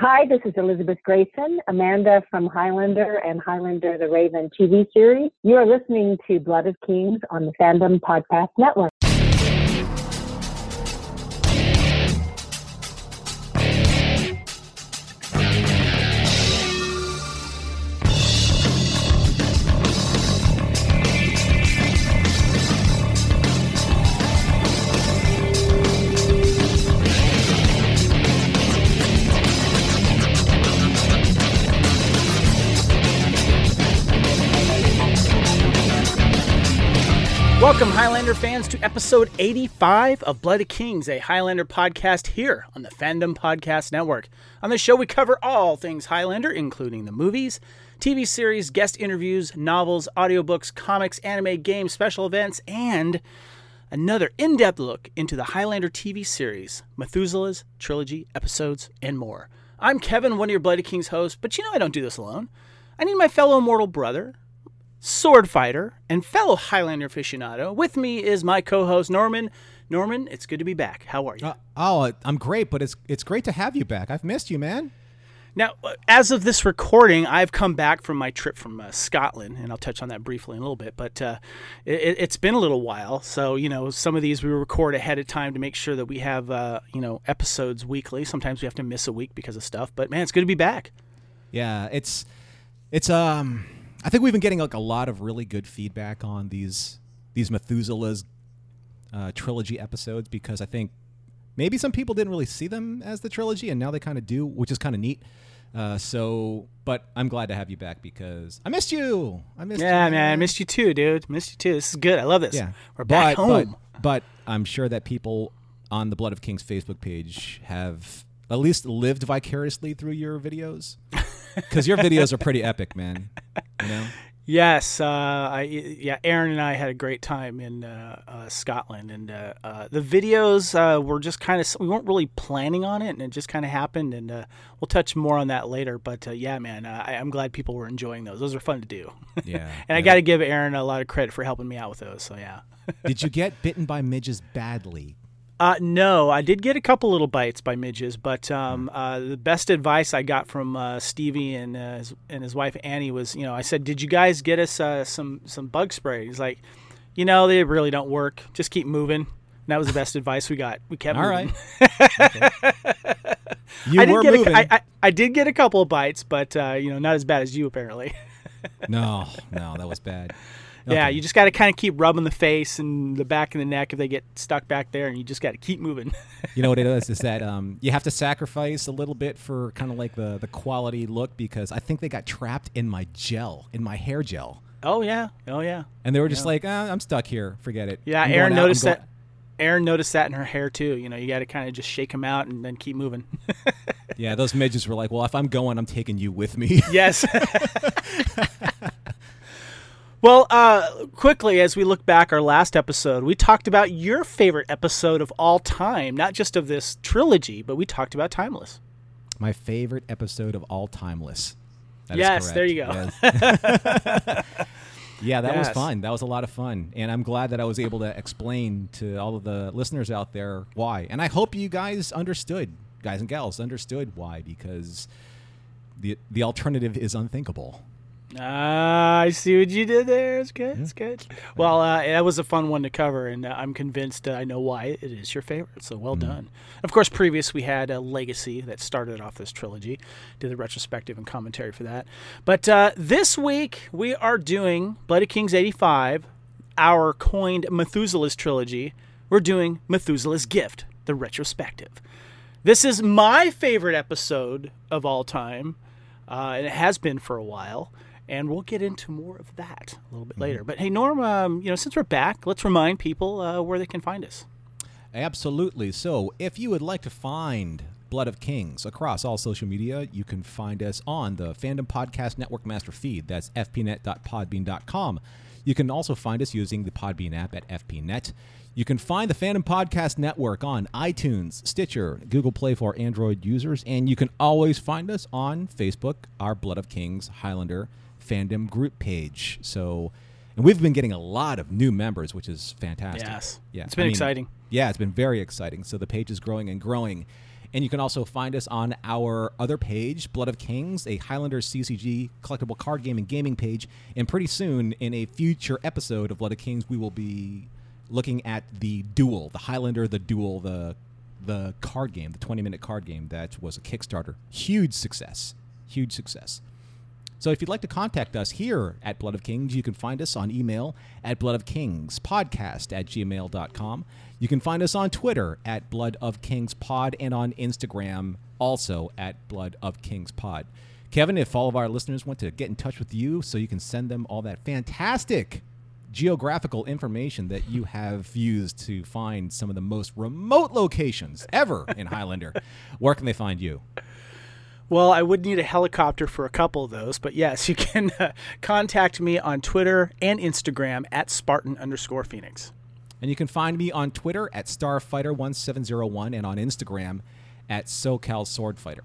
Hi, this is Elizabeth Grayson, Amanda from Highlander and Highlander the Raven TV series. You are listening to Blood of Kings on the Fandom Podcast Network. Welcome, Highlander fans, to episode 85 of Blood of Kings, a Highlander podcast here on the Fandom Podcast Network. On this show, we cover all things Highlander, including the movies, TV series, guest interviews, novels, audiobooks, comics, anime, games, special events, and another in-depth look into the Highlander TV series, Methuselah's trilogy, episodes, and more. I'm Kevin, one of your Blood of Kings hosts, but you know I don't do this alone. I need my fellow mortal brother, sword fighter, and fellow Highlander aficionado. With me is my co-host, Norman. Norman, it's good to be back. How are you? I'm great, but it's great to have you back. I've missed you, man. Now, as of this recording, I've come back from my trip from Scotland, and I'll touch on that briefly in a little bit, but it's been a little while. So, some of these we record ahead of time to make sure that we have, episodes weekly. Sometimes we have to miss a week because of stuff, but man, it's good to be back. Yeah, I think we've been getting like a lot of really good feedback on these Methuselah's trilogy episodes, because I think maybe some people didn't really see them as the trilogy, and now they kind of do, which is kind of neat. But I'm glad to have you back because I missed you. Yeah, man, I missed you too, dude. Missed you too. This is good. I love this. Yeah. We're back home. But I'm sure that people on the Blood of Kings Facebook page have at least lived vicariously through your videos. Because your videos are pretty epic, man. You know? Yes. Aaron and I had a great time in Scotland. And the videos were just kind of, we weren't really planning on it, and it just kind of happened. And we'll touch more on that later. But yeah, man, I'm glad people were enjoying those. Those are fun to do. Yeah. And I got to give Aaron a lot of credit for helping me out with those. So yeah. Did you get bitten by midges badly? No, I did get a couple little bites by midges, but the best advice I got from Stevie and his wife Annie was, I said, "Did you guys get us some bug spray?" He's like, "They really don't work. Just keep moving." And that was the best advice we got. We kept moving. Okay. I did get a couple of bites, but not as bad as you apparently. No, that was bad. Okay. Yeah, you just got to kind of keep rubbing the face and the back of the neck if they get stuck back there, and you just got to keep moving. You know what it is that you have to sacrifice a little bit for kind of like the quality look, because I think they got trapped in my hair gel. Oh, yeah. And they were just like, I'm stuck here. Forget it. Yeah, Aaron noticed that. Aaron noticed that in her hair, too. You got to kind of just shake them out and then keep moving. Yeah, those midgets were like, well, if I'm going, I'm taking you with me. Yes. Well, quickly, as we look back our last episode, we talked about your favorite episode of all time, not just of this trilogy, but we talked about Timeless. My favorite episode of all Timeless. That yes, is correct. There you go. Yes. Yeah, that was fun. That was a lot of fun. And I'm glad that I was able to explain to all of the listeners out there why. And I hope you guys understood, guys and gals, understood why, because the alternative is unthinkable. I see what you did there. It's good. It's good. Well, that was a fun one to cover, and I'm convinced I know why it is your favorite. So well done. Of course, previous we had a Legacy that started off this trilogy. Did the retrospective and commentary for that. But this week we are doing Blood of Kings 85, our coined Methuselah's trilogy. We're doing Methuselah's Gift, the retrospective. This is my favorite episode of all time, and it has been for a while. And we'll get into more of that a little bit later. But hey, Norm, since we're back, let's remind people where they can find us. Absolutely. So if you would like to find Blood of Kings across all social media, you can find us on the Fandom Podcast Network master feed. That's fpnet.podbean.com. You can also find us using the Podbean app at fpnet. You can find the Fandom Podcast Network on iTunes, Stitcher, Google Play for Android users, and you can always find us on Facebook, our Blood of Kings Highlander fandom group page. And we've been getting a lot of new members, which is fantastic. Yes. Yeah. It's been exciting. Yeah, it's been very exciting. So the page is growing and growing. And you can also find us on our other page, Blood of Kings, a Highlander CCG collectible card game and gaming page. And pretty soon, in a future episode of Blood of Kings, we will be looking at the Duel, the Highlander, the Duel, the card game, the 20-minute card game that was a Kickstarter. Huge success. Huge success. So if you'd like to contact us here at Blood of Kings, you can find us on email at bloodofkingspodcast@gmail.com. You can find us on Twitter at Blood of Kings Pod and on Instagram also at Blood of Kings Pod. Kevin, if all of our listeners want to get in touch with you so you can send them all that fantastic geographical information that you have used to find some of the most remote locations ever in Highlander, where can they find you? Well, I would need a helicopter for a couple of those, but yes, you can contact me on Twitter and Instagram at Spartan_Phoenix. And you can find me on Twitter at Starfighter1701 and on Instagram at SoCal Swordfighter.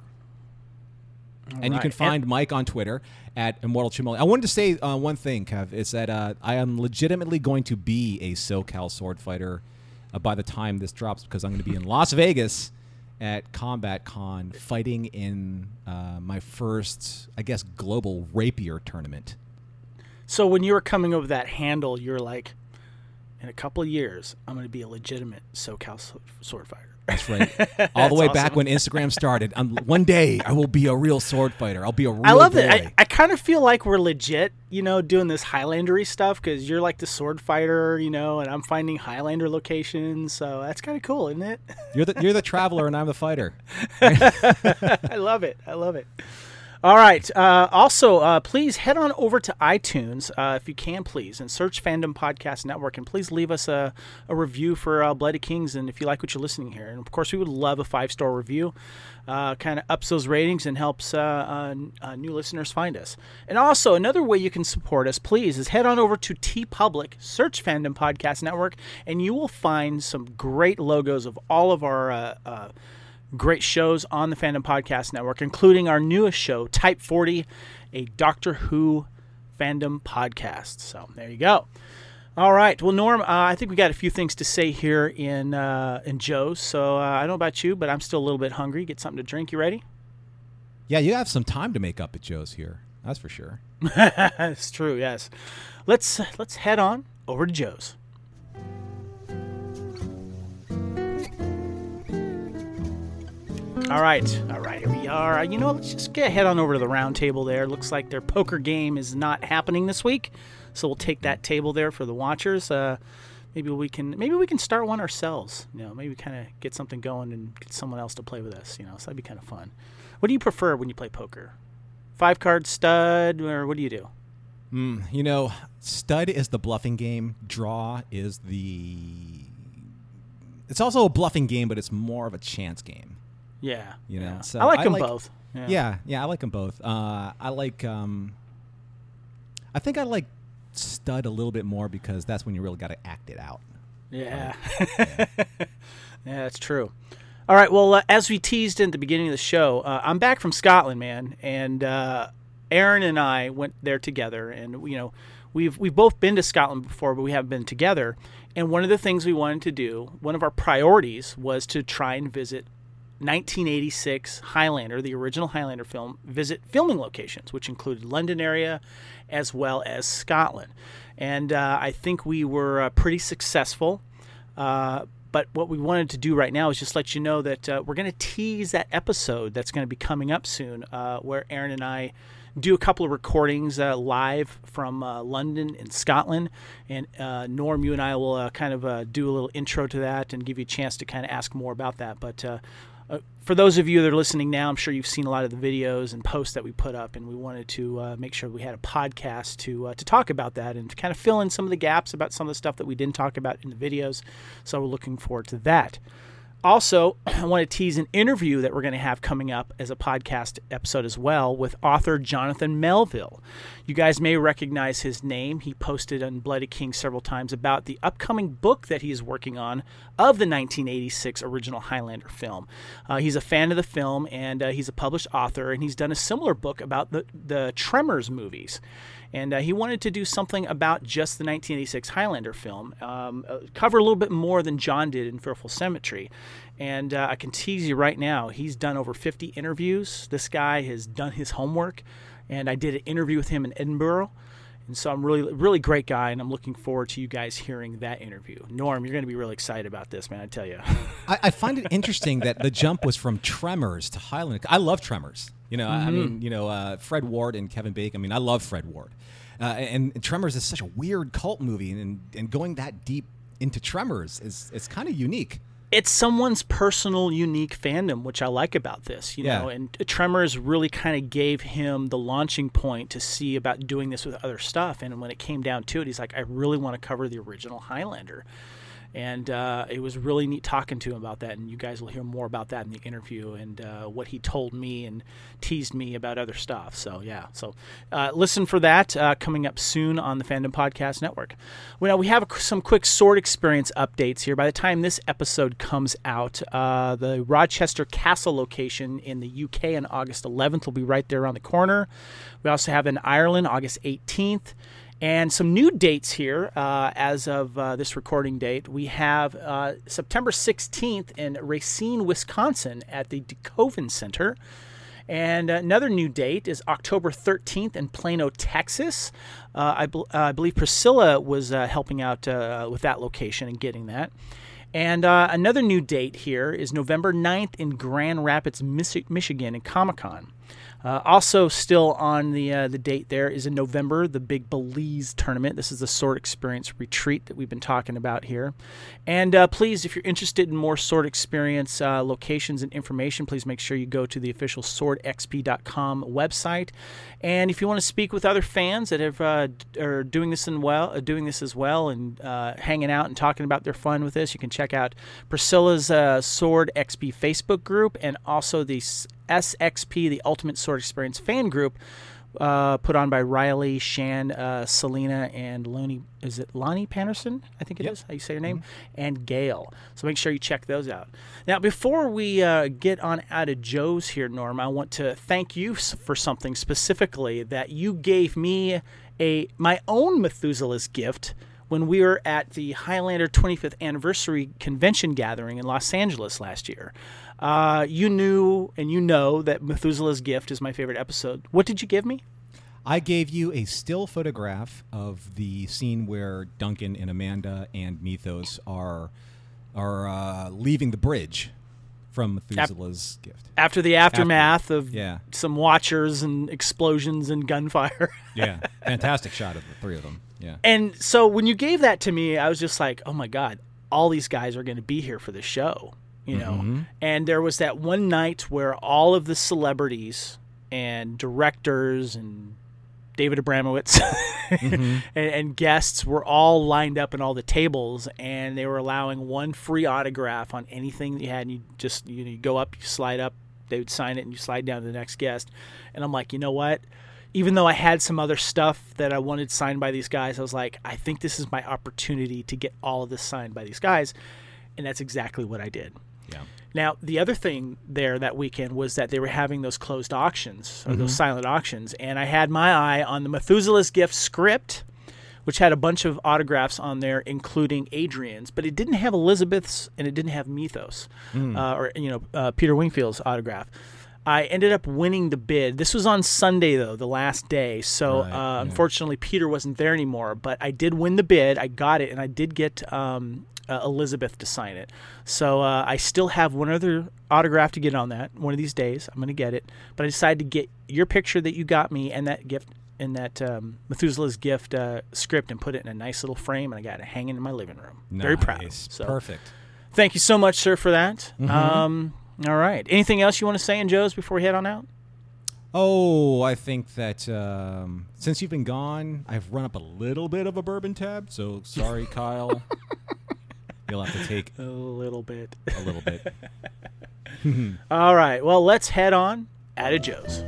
And you can find Mike on Twitter at Immortal Chimoli. I wanted to say one thing, Kev, is that I am legitimately going to be a SoCal Swordfighter by the time this drops, because I'm going to be in Las Vegas at Combat Con fighting in my first, I guess, global rapier tournament. So when you were coming up with that handle, you're like, in a couple of years, I'm going to be a legitimate SoCal sword fighter. That's right. All the way back when Instagram started. One day, I will be a real sword fighter. I'll be a real I love boy. it. I kind of feel like we're legit, doing this Highlandery stuff, because you're like the sword fighter, and I'm finding Highlander locations. So that's kind of cool, isn't it? You're the traveler, and I'm the fighter. I love it. I love it. All right. Also, please head on over to iTunes, if you can, please, and search Fandom Podcast Network, and please leave us a review for Blood of Kings, and if you like what you're listening here. And, of course, we would love a 5-star review. Kind of ups those ratings and helps new listeners find us. And also, another way you can support us, please, is head on over to TeePublic, search Fandom Podcast Network, and you will find some great logos of all of our great shows on the Fandom Podcast Network, including our newest show, Type 40, a Doctor Who fandom podcast. So there you go. All right. Well, Norm, I think we got a few things to say here in Joe's. So I don't know about you, but I'm still a little bit hungry. Get something to drink. You ready? Yeah, you have some time to make up at Joe's here. That's for sure. It's true. Yes. Let's head on over to Joe's. All right, here we are. Let's just head on over to the round table there. Looks like their poker game is not happening this week, so we'll take that table there for the watchers. Maybe we can start one ourselves. Maybe kind of get something going and get someone else to play with us. So that'd be kind of fun. What do you prefer when you play poker? 5-card stud, or what do you do? Stud is the bluffing game. Draw is it's also a bluffing game, but it's more of a chance game. Yeah. So I like them both. Yeah, I like them both. I think I like stud a little bit more because that's when you really got to act it out. Yeah. Yeah, that's true. All right, well, as we teased in the beginning of the show, I'm back from Scotland, man, and Aaron and I went there together, and we've both been to Scotland before, but we haven't been together. And one of the things we wanted to do, one of our priorities, was to try and visit 1986 Highlander, the original Highlander film, visit filming locations, which included London area as well as Scotland. And I think we were pretty successful. But what we wanted to do right now is just let you know that we're going to tease that episode that's going to be coming up soon, where Aaron and I do a couple of recordings live from London and Scotland. And Norm, you and I will kind of do a little intro to that and give you a chance to kind of ask more about that. But for those of you that are listening now, I'm sure you've seen a lot of the videos and posts that we put up, and we wanted to make sure we had a podcast to talk about that and to kind of fill in some of the gaps about some of the stuff that we didn't talk about in the videos. So we're looking forward to that. Also, I want to tease an interview that we're going to have coming up as a podcast episode as well with author Jonathan Melville. You guys may recognize his name. He posted on Blood of Kings several times about the upcoming book that he is working on of the 1986 original Highlander film. He's a fan of the film, and he's a published author, and he's done a similar book about the Tremors movies. And he wanted to do something about just the 1986 Highlander film, cover a little bit more than John did in Fearful Cemetery. And I can tease you right now, he's done over 50 interviews. This guy has done his homework, and I did an interview with him in Edinburgh. And so I'm really great guy, and I'm looking forward to you guys hearing that interview. Norm, you're going to be really excited about this, man, I tell you. I find it interesting that the jump was from Tremors to Highlander. I love Tremors. I mean, Fred Ward and Kevin Bacon. I mean, I love Fred Ward. And Tremors is such a weird cult movie, and going that deep into Tremors is kind of unique. It's someone's personal, unique fandom, which I like about this, you know. And Tremors really kind of gave him the launching point to see about doing this with other stuff. And when it came down to it, he's like, I really want to cover the original Highlander. And it was really neat talking to him about that. And you guys will hear more about that in the interview and what he told me and teased me about other stuff. So, yeah. So listen for that coming up soon on the Fandom Podcast Network. Well, we have some quick Sword Experience updates here. By the time this episode comes out, the Rochester Castle location in the UK on August 11th will be right there around the corner. We also have in Ireland, August 18th. And some new dates here as of this recording date. We have September 16th in Racine, Wisconsin at the DeKoven Center. And another new date is October 13th in Plano, Texas. I believe Priscilla was helping out with that location and getting that. And another new date here is November 9th in Grand Rapids, Michigan in Comic-Con. Also still on the date there is in November, the big Belize tournament. This is the Sword Experience retreat that we've been talking about here. And please, if you're interested in more Sword Experience locations and information, please make sure you go to the official swordxp.com website. And if you want to speak with other fans that are doing this as well and hanging out and talking about their fun with this, you can check out Priscilla's Sword XP Facebook group and also the SXP, the Ultimate Sword Experience fan group, put on by Riley, Shan, Selena, and Lonnie. Is it Lonnie Patterson? I think it is how you say your name, and Gail. So make sure you check those out. Now, before we get on out of Joe's here, Norm, I want to thank you for something specifically that you gave me my own Methuselah's gift when we were at the Highlander 25th anniversary convention gathering in Los Angeles last year. You knew and you know that Methuselah's Gift is my favorite episode. What did you give me? I gave you a still photograph of the scene where Duncan and Amanda and Mythos are leaving the bridge from Methuselah's Gift. After the aftermath of some watchers and explosions and gunfire. Yeah, fantastic shot of the three of them. Yeah. And so when you gave that to me, I was just like, oh my God, all these guys are going to be here for the show. You know, and there was that one night where all of the celebrities and directors and David Abramowitz and guests were all lined up in all the tables, and they were allowing one free autograph on anything that you had. And you go up, you slide up, they would sign it, and you slide down to the next guest. And I'm like, you know what? Even though I had some other stuff that I wanted signed by these guys, I was like, I think this is my opportunity to get all of this signed by these guys. And that's exactly what I did. Yeah. Now, the other thing there that weekend was that they were having those closed auctions, or those silent auctions, and I had my eye on the Methuselah's Gift script, which had a bunch of autographs on there, including Adrian's, but it didn't have Elizabeth's and it didn't have Mythos, or Peter Wingfield's autograph. I ended up winning the bid. This was on Sunday, though, the last day. So, unfortunately, Peter wasn't there anymore. But I did win the bid. I got it, and I did get Elizabeth to sign it. So I still have one other autograph to get on that. One of these days, I'm going to get it. But I decided to get your picture that you got me and that gift, and that Methuselah's Gift script, and put it in a nice little frame, and I got it hanging in my living room. Nice. Very proud. So, perfect. Thank you so much, sir, for that. All right. Anything else you want to say in Joe's before we head on out? Oh, I think that since you've been gone, I've run up a little bit of a bourbon tab. So sorry, Kyle. You'll have to take a little bit. A little bit. All right. Well, let's head on out of Joe's.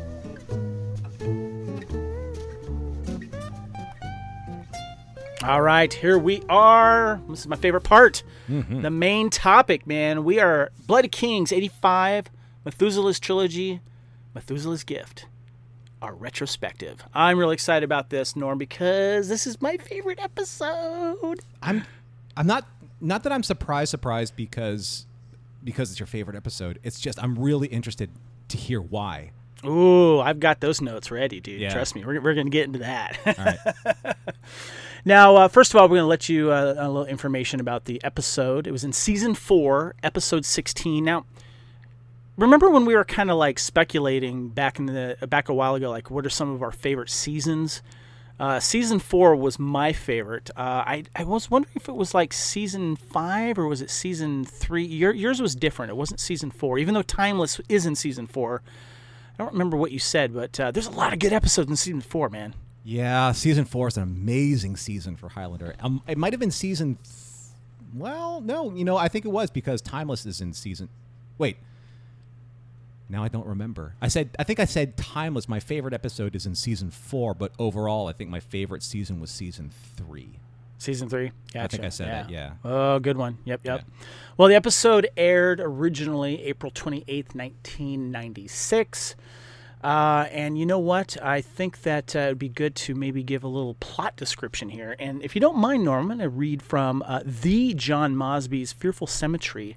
All right, here we are. This is my favorite part. The main topic, man. We are Blood of Kings 85, Methuselah's Trilogy, Methuselah's Gift, our retrospective. I'm really excited about this, Norm, because this is my favorite episode. I'm not that I'm surprised because because it's your favorite episode. It's just I'm really interested to hear why. Ooh, I've got those notes ready, dude. Yeah. Trust me. We're going to get into that. All right. Now, first of all, we're going to let you a little information about the episode. It was in season 4, episode 16. Now, remember when we were kind of like speculating back a while ago, like what are some of our favorite seasons? Season 4 was my favorite. I was wondering if it was like season 5 or was it season 3? Yours was different. It wasn't season 4, even though Timeless is in season 4. I don't remember what you said, but there's a lot of good episodes in season 4, man. Yeah, season 4 is an amazing season for Highlander. It might have been season. Well, no, I think it was because Timeless is in season. Wait. Now I don't remember. I think I said Timeless. My favorite episode is in season 4, but overall, I think my favorite season was season 3. Season 3? Gotcha. I think I said that, yeah. Oh, good one. Yep. Yeah. Well, the episode aired originally April 28th, 1996. And you know what? I think that it would be good to maybe give a little plot description here. And if you don't mind, Norm, I'm going to read from the John Mosby's Fearful Symmetry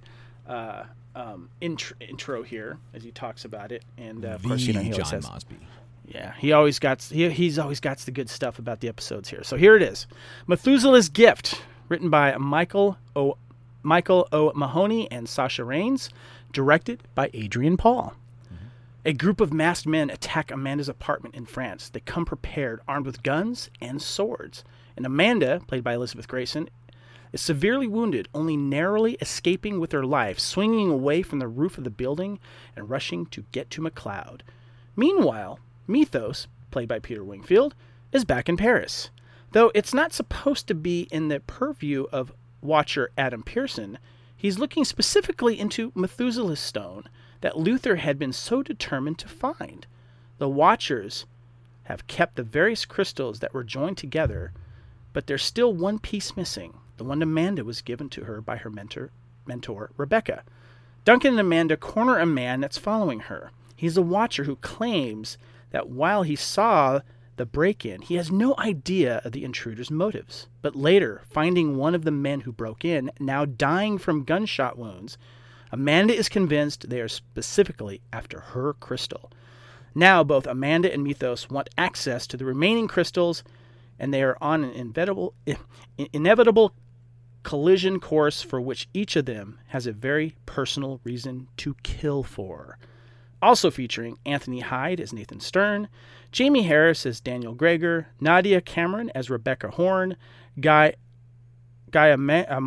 intro here as he talks about it. And, of course, he always John says... Mosby. Yeah, he's always got the good stuff about the episodes here. So here it is. Methuselah's Gift, written by Michael O. Mahoney and Sasha Raines, directed by Adrian Paul. Mm-hmm. A group of masked men attack Amanda's apartment in France. They come prepared, armed with guns and swords. And Amanda, played by Elizabeth Grayson, is severely wounded, only narrowly escaping with her life, swinging away from the roof of the building and rushing to get to McLeod. Meanwhile, Mythos, played by Peter Wingfield, is back in Paris. Though it's not supposed to be in the purview of Watcher Adam Pearson, he's looking specifically into Methuselah's stone that Luther had been so determined to find. The Watchers have kept the various crystals that were joined together, but there's still one piece missing, the one Amanda was given to her by her mentor Rebecca. Duncan and Amanda corner a man that's following her. He's a Watcher who claims that while he saw the break-in, he has no idea of the intruder's motives. But later, finding one of the men who broke in, now dying from gunshot wounds, Amanda is convinced they are specifically after her crystal. Now, both Amanda and Mythos want access to the remaining crystals, and they are on an inevitable collision course for which each of them has a very personal reason to kill for. Also featuring Anthony Hyde as Nathan Stern, Jamie Harris as Daniel Greger, Nadia Cameron as Rebecca Horn, Guy Aram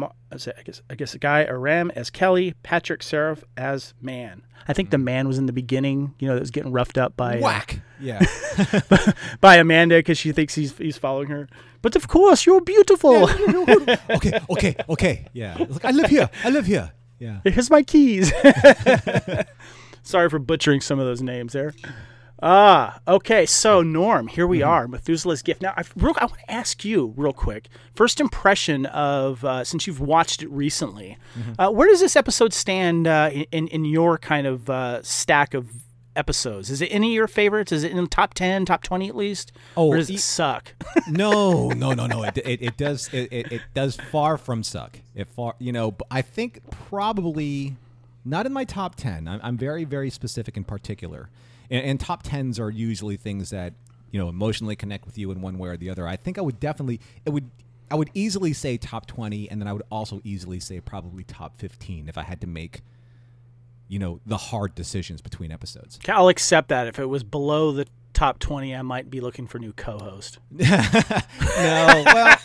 as Kelly, Patrick Seraph as Man. I think the Man was in the beginning, that was getting roughed up by Whack. Yeah. by Amanda because she thinks he's following her. But of course, you're beautiful. Okay. Yeah. Like, I live here. Yeah. Here's my keys. Sorry for butchering some of those names there. Okay. So, Norm, here we are, Methuselah's Gift. Now, I want to ask you real quick, first impression of, since you've watched it recently, where does this episode stand in your kind of stack of episodes? Is it any of your favorites? Is it in the top 10, top 20 at least? Or does it suck? No. It does far from suck. I think probably not in my top 10. I'm very, very specific in particular. And top 10s are usually things that, emotionally connect with you in one way or the other. I think I would easily say top 20, and then I would also easily say probably top 15 if I had to make, the hard decisions between episodes. I'll accept that. If it was below the top 20, I might be looking for a new co-host. No, well...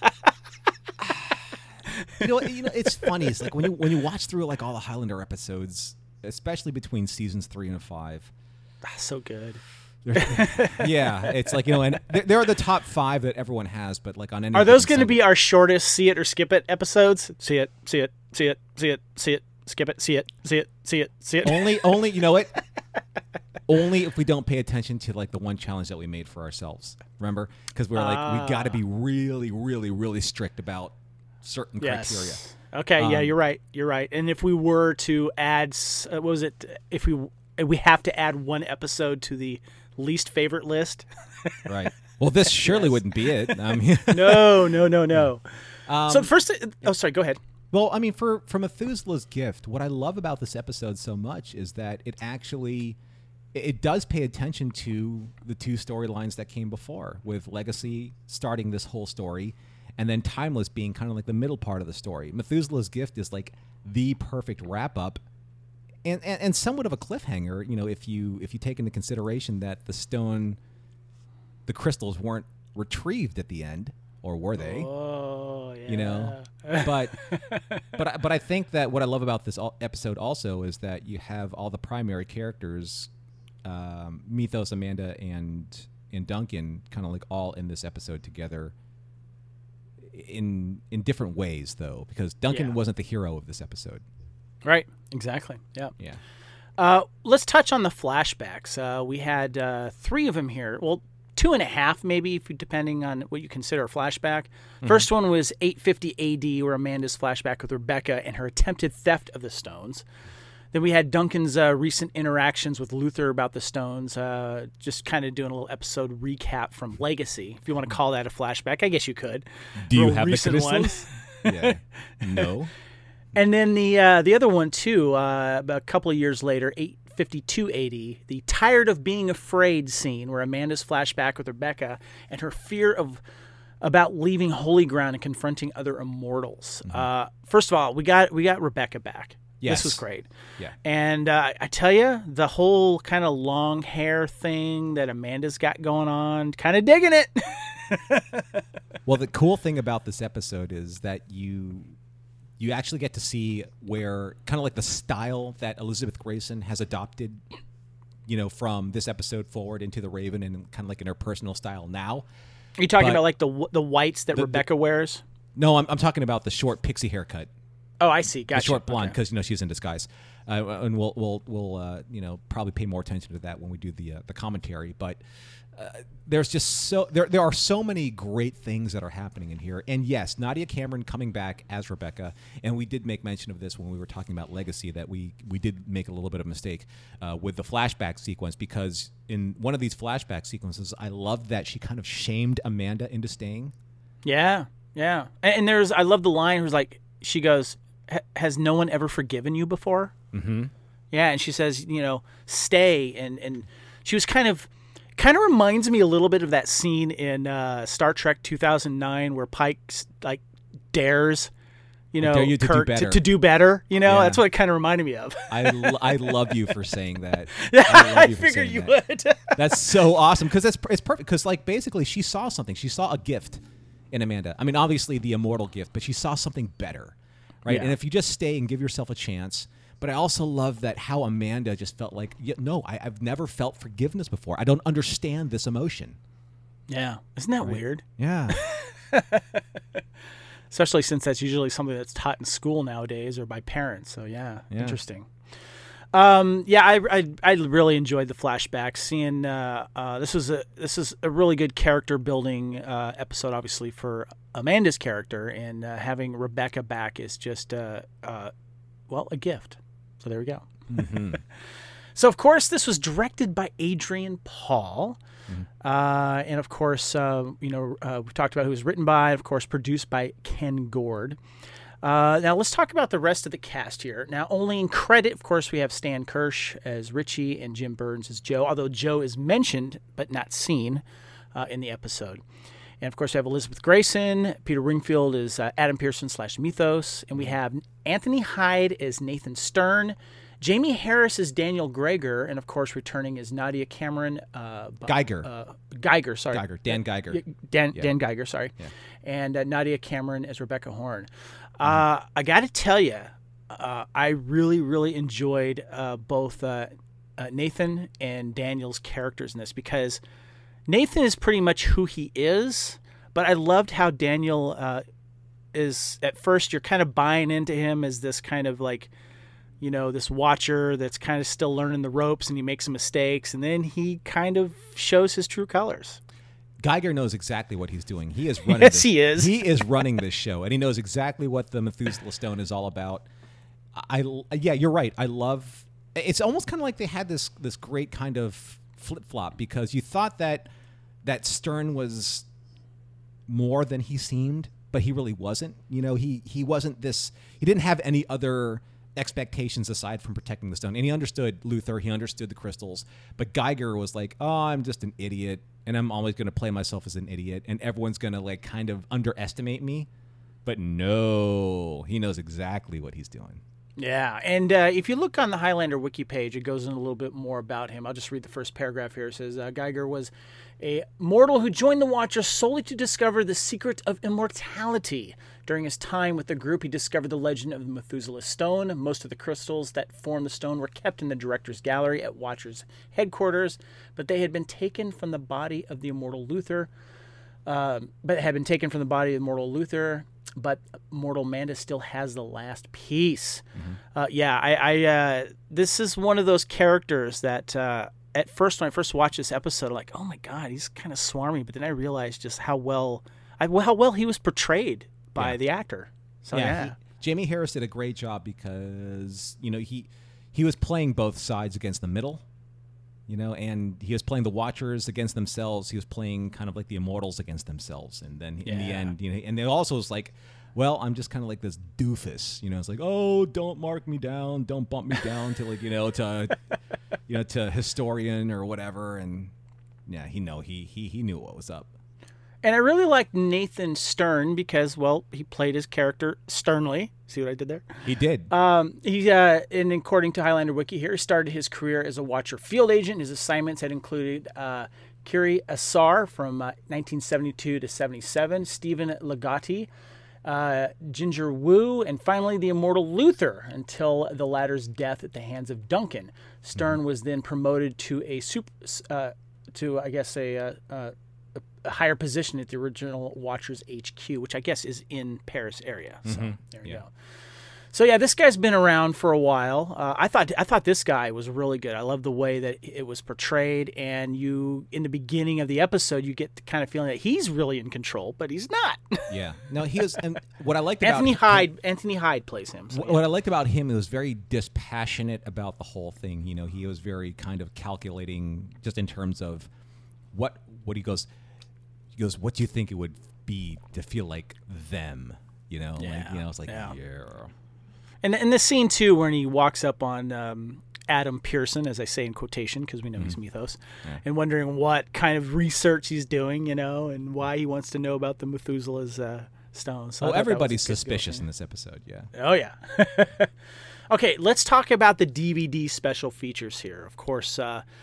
it's funny. It's like when you watch through like all the Highlander episodes, especially between seasons 3 and 5. So good. Yeah, it's like and there are the top 5 that everyone has, but like on any. Are those going to be our shortest see it or skip it episodes? See it, skip it, see it. Only you know what? Only if we don't pay attention to like the one challenge that we made for ourselves. Remember, because we're like we got to be really, really, really strict about certain criteria. Okay, yeah, you're right. And if we were to add, what was it? If we have to add one episode to the least favorite list. Right. Well, this surely wouldn't be it. No. So first, sorry, go ahead. Well, I mean, for Methuselah's Gift, what I love about this episode so much is that it does pay attention to the two storylines that came before, with Legacy starting this whole story, and then Timeless being kind of like the middle part of the story. Methuselah's Gift is like the perfect wrap up, and somewhat of a cliffhanger. You know, if you take into consideration that the crystals weren't retrieved at the end, or were they? Oh, yeah. You know, but I think that what I love about this episode also is that you have all the primary characters, Mythos, Amanda, and Duncan, kind of like all in this episode together in different ways, though, because Duncan wasn't the hero of this episode. Right. Exactly. Yeah. Yeah. Let's touch on the flashbacks. We had 3 of them here. Well, 2.5 maybe, depending on what you consider a flashback. First one was 850 AD, where Amanda's flashback with Rebecca and her attempted theft of the stones. Then we had Duncan's recent interactions with Luther about the stones, just kind of doing a little episode recap from Legacy, if you want to call that a flashback. I guess you could. Do you have the recent one? crystals? Yeah. No. And then the other one, too, about a couple of years later, 852 AD, the Tired of Being Afraid scene, where Amanda's flashback with Rebecca and her fear about leaving Holy Ground and confronting other immortals. First of all, we got Rebecca back. Yes. This was great. Yeah. And I tell you, the whole kind of long hair thing that Amanda's got going on, kind of digging it. Well, the cool thing about this episode is that you actually get to see where kind of like the style that Elizabeth Grayson has adopted, you know, from this episode forward into The Raven, and kind of like in her personal style now. Are you talking about like the whites that Rebecca wears? No, I'm talking about the short pixie haircut. Oh, I see. Gotcha. The short blonde, because she's in disguise, and we'll probably pay more attention to that when we do the commentary. But there's just there are so many great things that are happening in here. And yes, Nadia Cameron coming back as Rebecca, and we did make mention of this when we were talking about Legacy, that we did make a little bit of a mistake with the flashback sequence, because in one of these flashback sequences, I loved that she kind of shamed Amanda into staying. Yeah, yeah. And I love the line who's like, she goes, has no one ever forgiven you before? Mm-hmm. Yeah, and she says, stay. And she was kind of reminds me a little bit of that scene in Star Trek 2009 where Pike like dares, dare you Kirk to do better. Yeah. That's what it kind of reminded me of. I love you for saying that. I figured you would. That's so awesome, because it's perfect, because like basically she saw something. She saw a gift in Amanda. I mean, obviously the immortal gift, but she saw something better. Right. Yeah. And if you just stay and give yourself a chance. But I also love that how Amanda just felt like, I've never felt forgiveness before. I don't understand this emotion. Yeah. Isn't that weird? Yeah. Especially since that's usually something that's taught in school nowadays or by parents. So yeah. Interesting. I really enjoyed the flashbacks. Seeing this is a really good character building episode, obviously, for Amanda's character, and having Rebecca back is just a gift. So there we go. Mm-hmm. So of course this was directed by Adrian Paul, and of course we've talked about who it was written by. Of course, produced by Ken Gord. Now let's talk about the rest of the cast here. Now, only in credit, of course, we have Stan Kirsch as Richie and Jim Burns as Joe, although Joe is mentioned but not seen in the episode. And, of course, we have Elizabeth Grayson. Peter Wingfield is Adam Pearson / Mythos. And we have Anthony Hyde as Nathan Stern. Jamie Harris is Daniel Gregor. And, of course, returning is Nadia Cameron. Geiger. Geiger, sorry. Geiger. Dan Geiger. Dan Geiger, sorry. Yeah. And Nadia Cameron as Rebecca Horn. I got to tell you, I really, really enjoyed both Nathan and Daniel's characters in this, because Nathan is pretty much who he is, but I loved how Daniel is, at first you're kind of buying into him as this kind of like, this watcher that's kind of still learning the ropes, and he makes some mistakes, and then he kind of shows his true colors. Geiger knows exactly what he's doing. He is running. Yes, he is. He is running this show, and he knows exactly what the Methuselah Stone is all about. You're right. I love. It's almost kind of like they had this great kind of flip flop, because you thought that Stern was more than he seemed but he really wasn't. You know, he wasn't this. He didn't have any other expectations aside from protecting the stone. And he understood Luthor. He understood the crystals. But Geiger was like, oh, I'm just an idiot, and I'm always going to play myself as an idiot, and everyone's going to like kind of underestimate me. But no, he knows exactly what he's doing. Yeah, and if you look on the Highlander wiki page, it goes in a little bit more about him. I'll just read the first paragraph here. It says, Geiger was a mortal who joined the Watchers solely to discover the secret of immortality. During his time with the group, he discovered the legend of the Methuselah Stone. Most of the crystals that form the stone were kept in the Director's Gallery at Watchers' headquarters, but they had been taken from the body of the immortal Luthor. But mortal Amanda still has the last piece. Mm-hmm. This is one of those characters that at first, when I first watched this episode, I'm like, oh my God, he's kind of swarmy. But then I realized just how well he was portrayed by the actor. So Jamie Harris did a great job because, you know, he was playing both sides against the middle. You know, and he was playing the Watchers against themselves. He was playing kind of like the Immortals against themselves. And then in the end, you know, and it also was like, well, I'm just kind of like this doofus. You know, it's like, oh, don't mark me down, don't bump me down to like, to historian or whatever. And yeah, he knew what was up. And I really liked Nathan Stern because, well, he played his character sternly. See what I did there? He did. And according to Highlander Wiki here, he started his career as a Watcher field agent. His assignments had included Kiri Assar from 1972 to 77, Stephen Legati, Ginger Wu, and finally the immortal Luthor until the latter's death at the hands of Duncan. Stern was then promoted to a higher position at the original Watchers HQ, which I guess is in Paris area. So there you go. So yeah, this guy's been around for a while. I thought this guy was really good. I love the way that it was portrayed, and in the beginning of the episode, you get the kind of feeling that he's really in control, but he's not. Yeah, no, he was. And what I liked about Anthony Hyde plays him. So, what I liked about him, he was very dispassionate about the whole thing. You know, he was very kind of calculating, just in terms of what he goes. He goes, what do you think it would be to feel like them? You know, it's like, yeah. And the scene, too, when he walks up on Adam Pearson, as I say in quotation, because we know he's Mythos, and wondering what kind of research he's doing, you know, and why he wants to know about the Methuselah's stone. So everybody's suspicious in this episode, yeah. Oh, yeah. Okay, let's talk about the DVD special features here. Of course,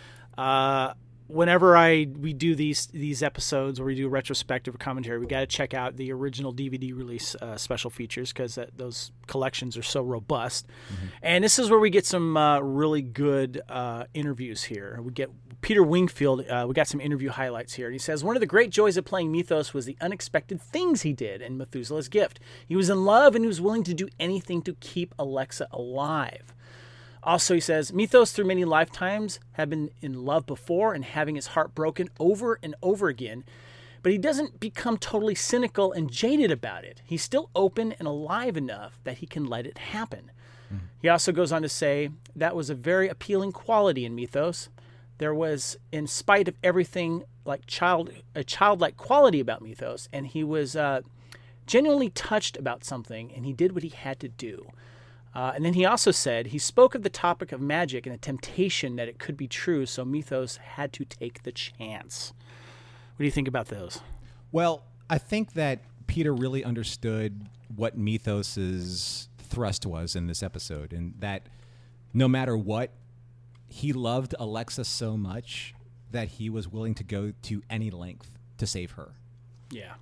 whenever we do these episodes where we do retrospective commentary, we got to check out the original DVD release special features because those collections are so robust. And this is where we get some really good interviews here. We get Peter Wingfield. We got some interview highlights here. And he says, one of the great joys of playing Mythos was the unexpected things he did in Methuselah's Gift. He was in love and he was willing to do anything to keep Alexa alive. Also, he says, Mythos through many lifetimes have been in love before and having his heart broken over and over again, but he doesn't become totally cynical and jaded about it. He's still open and alive enough that he can let it happen. He also goes on to say, that was a very appealing quality in Mythos. There was, in spite of everything, a childlike quality about Mythos, and he was genuinely touched about something, and he did what he had to do. And then he also said he spoke of the topic of magic and the temptation that it could be true, so Mythos had to take the chance. What do you think about those? Well, I think that Peter really understood what Mythos's thrust was in this episode, and that no matter what, he loved Alexa so much that he was willing to go to any length to save her. Yeah.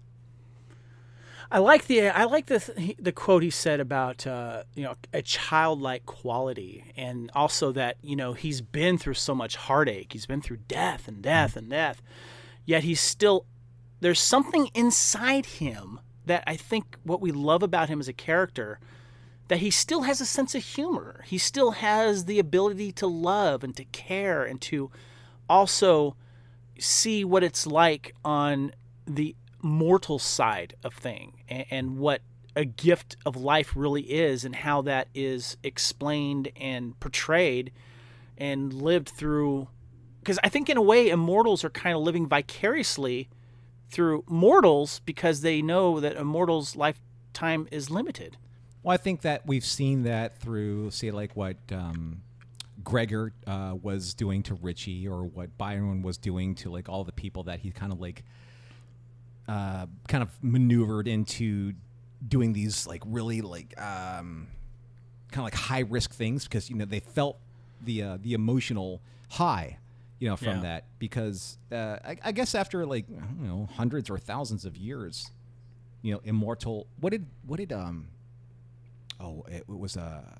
I like the quote he said about a childlike quality, and also that he's been through so much heartache, he's been through death and death and death, yet there's something inside him that I think what we love about him as a character, that he still has a sense of humor, he still has the ability to love and to care and to also see what it's like on the mortal side of thing and what a gift of life really is and how that is explained and portrayed and lived through, because I think in a way immortals are kind of living vicariously through mortals because they know that a mortal's lifetime is limited. Well, I think that we've seen that through, say, like what Gregor was doing to Richie, or what Byron was doing to like all the people that he kind of maneuvered into doing these like really like kind of like high risk things, because they felt the emotional high from that, because I guess after like hundreds or thousands of years, immortal. What did it was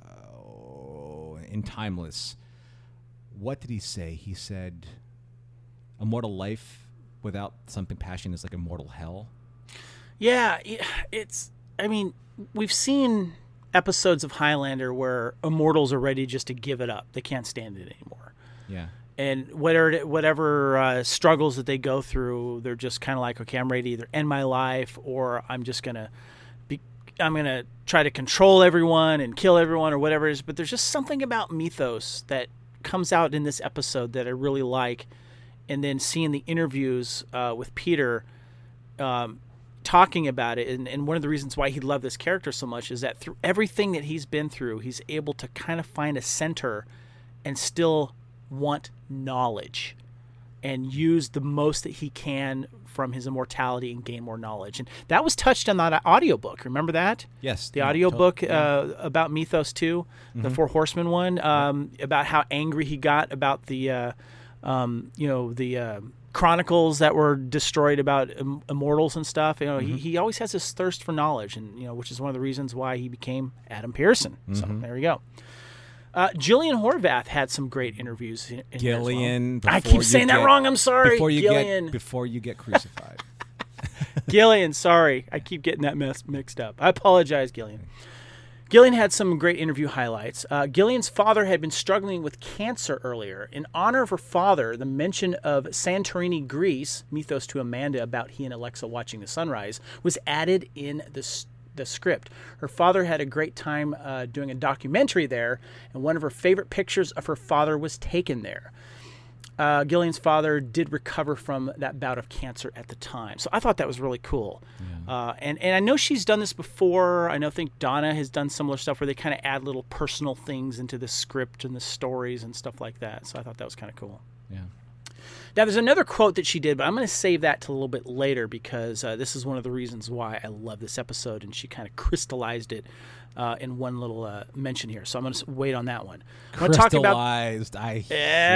in Timeless. What did he say? He said, "Immortal life without something passion is like immortal hell." Yeah, I mean, we've seen episodes of Highlander where immortals are ready just to give it up. They can't stand it anymore. Yeah. And whatever struggles that they go through, they're just kind of like, okay, I'm ready to either end my life, or I'm gonna try to control everyone and kill everyone or whatever it is. But there's just something about Mythos that comes out in this episode that I really like. And then seeing the interviews with Peter talking about it, and one of the reasons why he loved this character so much is that through everything that he's been through, he's able to kind of find a center and still want knowledge and use the most that he can from his immortality and gain more knowledge. And that was touched on that audiobook. Remember that? Yes. The audiobook about Mythos 2, the Four Horsemen one, about how angry he got about the chronicles that were destroyed about immortals and stuff. He always has this thirst for knowledge, and which is one of the reasons why he became Adam Pearson. So there we go. Gillian Horvath had some great interviews in Gillian, well. I keep saying that wrong. I'm sorry. Before you get crucified. Gillian, sorry. I keep getting that mixed up. I apologize, Gillian. Gillian had some great interview highlights. Gillian's father had been struggling with cancer earlier. In honor of her father, the mention of Santorini, Greece, Mythos to Amanda about he and Alexa watching the sunrise, was added in the script. Her father had a great time doing a documentary there, and one of her favorite pictures of her father was taken there. Gillian's father did recover from that bout of cancer at the time. So I thought that was really cool. Yeah. And I know she's done this before. I think Donna has done similar stuff where they kind of add little personal things into the script and the stories and stuff like that. So I thought that was kind of cool. Yeah. Now, there's another quote that she did, but I'm going to save that till a little bit later because this is one of the reasons why I love this episode, and she kind of crystallized it in one little mention here. So I'm going to wait on that one. Crystallized. Okay.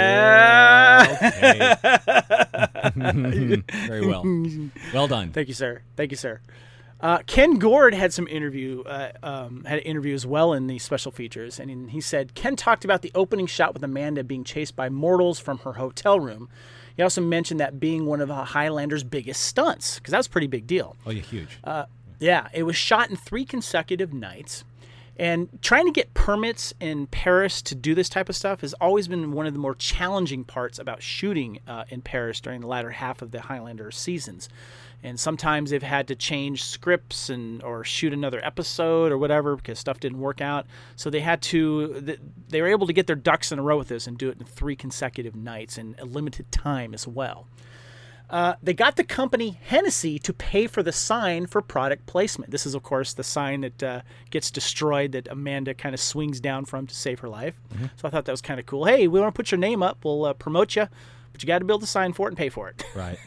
Very well. Well done. Thank you, sir. Ken Gord had some interview as well in the special features, and he said Ken talked about the opening shot with Amanda being chased by mortals from her hotel room. He also mentioned that being one of Highlander's biggest stunts, because that was a pretty big deal. Oh, yeah, huge. Yeah, it was shot in 3 consecutive nights. And trying to get permits in Paris to do this type of stuff has always been one of the more challenging parts about shooting in Paris during the latter half of the Highlander seasons. And sometimes they've had to change scripts or shoot another episode or whatever because stuff didn't work out. So they were able to get their ducks in a row with this and do it in 3 consecutive nights in a limited time as well. They got the company Hennessy to pay for the sign for product placement. This is, of course, the sign that gets destroyed that Amanda kind of swings down from to save her life. Mm-hmm. So I thought that was kind of cool. Hey, we want to put your name up. We'll promote you, but you got to build a sign for it and pay for it. Right.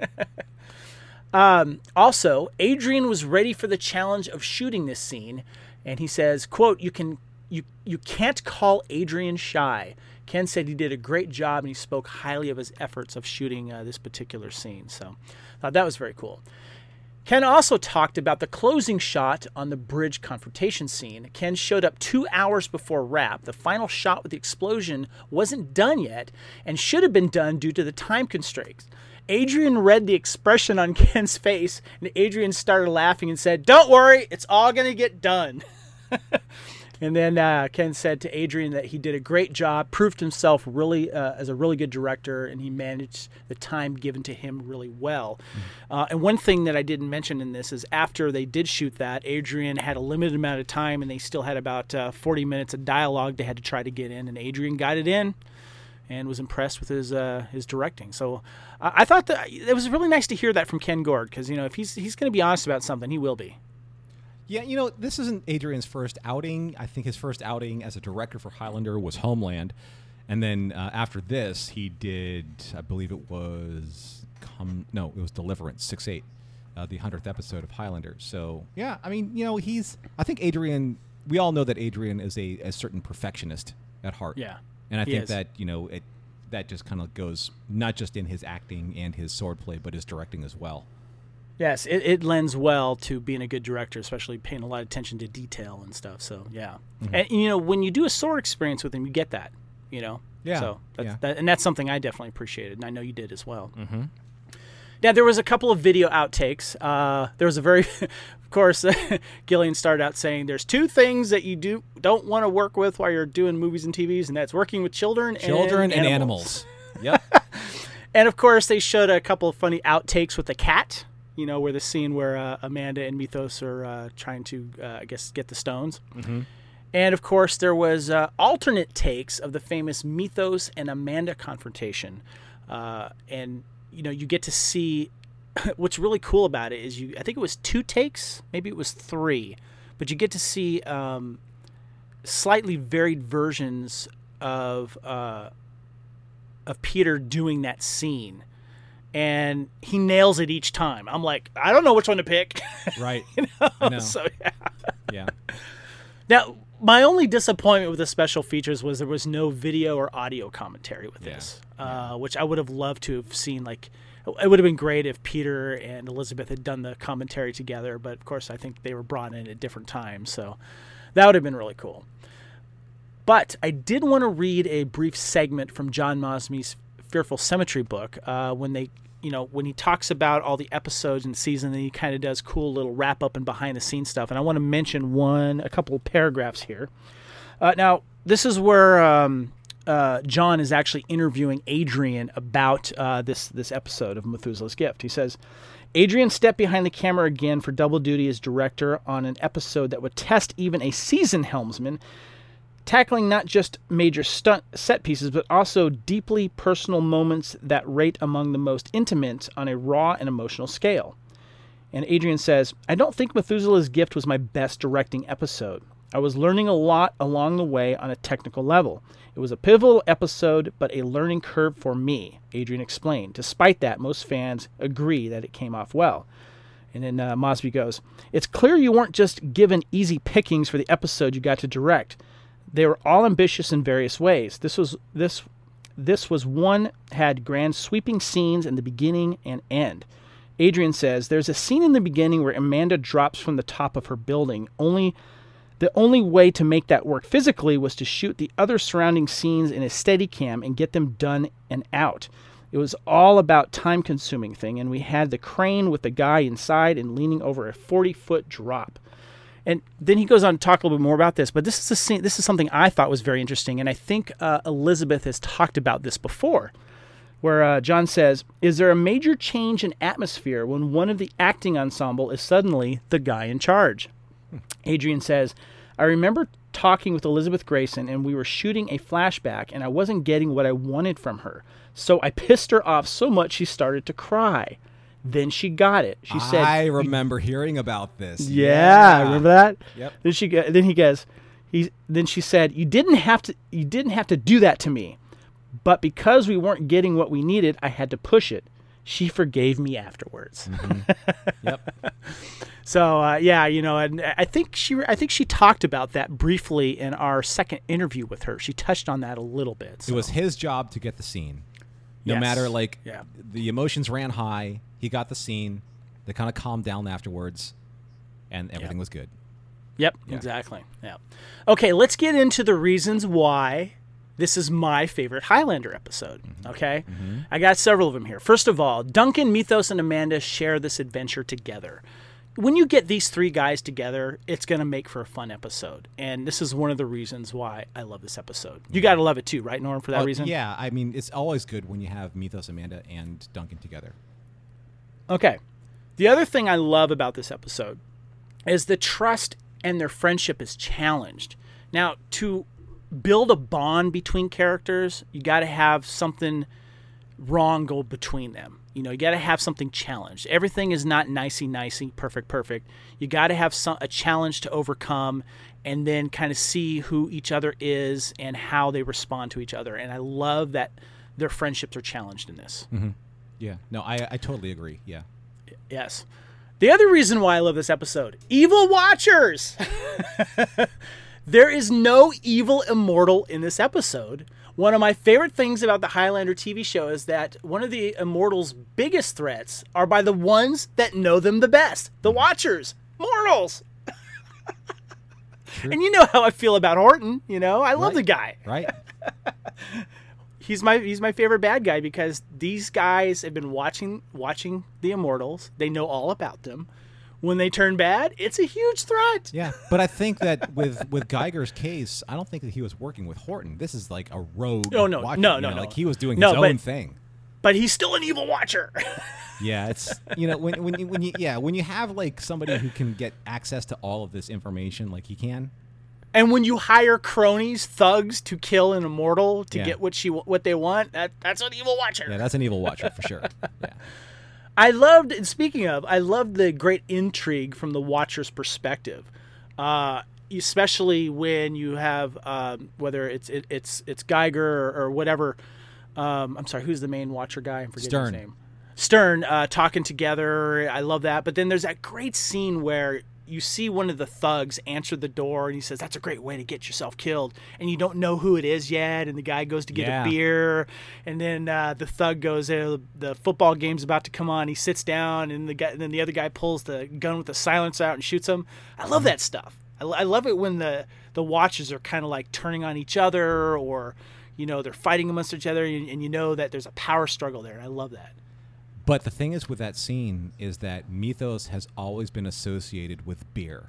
Also, Adrian was ready for the challenge of shooting this scene, and he says, quote, you can't call Adrian shy. Ken said he did a great job, and he spoke highly of his efforts of shooting this particular scene. So I thought that was very cool. Ken also talked about the closing shot on the bridge confrontation scene. Ken showed up 2 hours before wrap. The final shot with the explosion wasn't done yet and should have been done due to the time constraints. Adrian read the expression on Ken's face, and Adrian started laughing and said, "Don't worry, it's all going to get done." And then Ken said to Adrian that he did a great job, proved himself really as a really good director, and he managed the time given to him really well. And one thing that I didn't mention in this is after they did shoot that, Adrian had a limited amount of time, and they still had about 40 minutes of dialogue they had to try to get in, and Adrian got it in. and was impressed with his directing. So I thought that it was really nice to hear that from Ken Gord, because if he's going to be honest about something, he will be. Yeah, this isn't Adrian's first outing. I think his first outing as a director for Highlander was Homeland. And then after this, he did, I believe it was Deliverance, 6/8, the 100th episode of Highlander. So, yeah, I mean, I think Adrian, we all know that Adrian is a certain perfectionist at heart. Yeah. And I think that, that just kind of goes not just in his acting and his swordplay, but his directing as well. Yes, it lends well to being a good director, especially paying a lot of attention to detail and stuff. So, yeah. Mm-hmm. And, when you do a sword experience with him, you get that, Yeah. So that's something I definitely appreciated, and I know you did as well. Mm-hmm. Yeah, there was a couple of video outtakes. There was a very, of course, Gillian started out saying there's two things that you don't want to work with while you're doing movies and TVs, and that's working with children and animals. Yep. And, of course, they showed a couple of funny outtakes with the cat. Where the scene where Amanda and Mythos are trying to, I guess, get the stones. Mm-hmm. And, of course, there was alternate takes of the famous Mythos and Amanda confrontation. And, you get to see what's really cool about it is I think it was 2 takes, maybe it was 3, but you get to see slightly varied versions of Peter doing that scene. And he nails it each time. I'm like, I don't know which one to pick. Right. I know. So, yeah. Yeah. Now, my only disappointment with the special features was there was no video or audio commentary with this, which I would have loved to have seen. Like, it would have been great if Peter and Elizabeth had done the commentary together, but of course I think they were brought in at different times, so that would have been really cool. But I did want to read a brief segment from John Mosmy's Fearful Symmetry book when he talks about all the episodes in the season, then he kind of does cool little wrap up and behind the scenes stuff. And I want to mention a couple of paragraphs here. Now, this is where John is actually interviewing Adrian about this episode of Methuselah's Gift. He says, Adrian stepped behind the camera again for double duty as director on an episode that would test even a seasoned helmsman, tackling not just major stunt set pieces, but also deeply personal moments that rate among the most intimate on a raw and emotional scale. And Adrian says, I don't think Methuselah's Gift was my best directing episode. I was learning a lot along the way on a technical level. It was a pivotal episode, but a learning curve for me, Adrian explained. Despite that, most fans agree that it came off well. And then Mosby goes, it's clear you weren't just given easy pickings for the episode you got to direct. They were all ambitious in various ways. This was one had grand sweeping scenes in the beginning and end. Adrian says, there's a scene in the beginning where Amanda drops from the top of her building. The only way to make that work physically was to shoot the other surrounding scenes in a Steadicam and get them done and out. It was all about time-consuming thing, and we had the crane with the guy inside and leaning over a 40-foot drop. And then he goes on to talk a little bit more about this, but this is something I thought was very interesting, and I think Elizabeth has talked about this before, where John says, is there a major change in atmosphere when one of the acting ensemble is suddenly the guy in charge? Adrian says, I remember talking with Elizabeth Grayson, and we were shooting a flashback, and I wasn't getting what I wanted from her, so I pissed her off so much she started to cry. Then she got it. She said, I remember hearing about this. Yeah, remember that? Yep. Then she said, you didn't have to do that to me. But because we weren't getting what we needed, I had to push it. She forgave me afterwards. Mm-hmm. Yep. So and I think she talked about that briefly in our second interview with her. She touched on that a little bit. So. It was his job to get the scene. No matter, the emotions ran high. He got the scene. They kind of calmed down afterwards, and everything was good. Yep, exactly. Yeah. Okay, let's get into the reasons why this is my favorite Highlander episode. Mm-hmm. Okay? Mm-hmm. I got several of them here. First of all, Duncan, Mythos, and Amanda share this adventure together. When you get these 3 guys together, it's going to make for a fun episode. And this is one of the reasons why I love this episode. You got to love it too, right, Norm, for that reason? Yeah, I mean, it's always good when you have Mythos, Amanda, and Duncan together. Okay. The other thing I love about this episode is the trust and their friendship is challenged. Now, to build a bond between characters, you got to have something wrong go between them. You got to have something challenged. Everything is not nicey, perfect. You got to have a challenge to overcome, and then kind of see who each other is and how they respond to each other. And I love that their friendships are challenged in this. Mm-hmm. Yeah. No, I totally agree. Yeah. Yes. The other reason why I love this episode, evil watchers. There is no evil immortal in this episode. One of my favorite things about the Highlander TV show is that one of the immortals' biggest threats are by the ones that know them the best. The Watchers. Mortals. And you know how I feel about Horton. I love the guy. Right. He's my favorite bad guy because these guys have been watching the immortals. They know all about them. When they turn bad, it's a huge threat. Yeah, but I think that with Geiger's case, I don't think that he was working with Horton. This is like a rogue. Oh, no. Like he was doing his own thing. But he's still an evil watcher. Yeah, it's when you have like somebody who can get access to all of this information, like he can. And when you hire cronies, thugs to kill an immortal to get what they want, that's an evil watcher. Yeah, that's an evil watcher for sure. Yeah. I loved the great intrigue from the Watcher's perspective, especially when you have whether it's Geiger or whatever. I'm sorry, who's the main Watcher guy? I'm forgetting his name. Stern talking together. I love that. But then there's that great scene where you see one of the thugs answer the door and he says, "That's a great way to get yourself killed." And you don't know who it is yet. And the guy goes to get a beer. And then the thug goes, the football game's about to come on. He sits down and then the other guy pulls the gun with the silencer out and shoots him. I love that stuff. I love it when the Watchers are kind of like turning on each other or, they're fighting amongst each other and you know that there's a power struggle there. And I love that. But the thing is with that scene is that Mythos has always been associated with beer.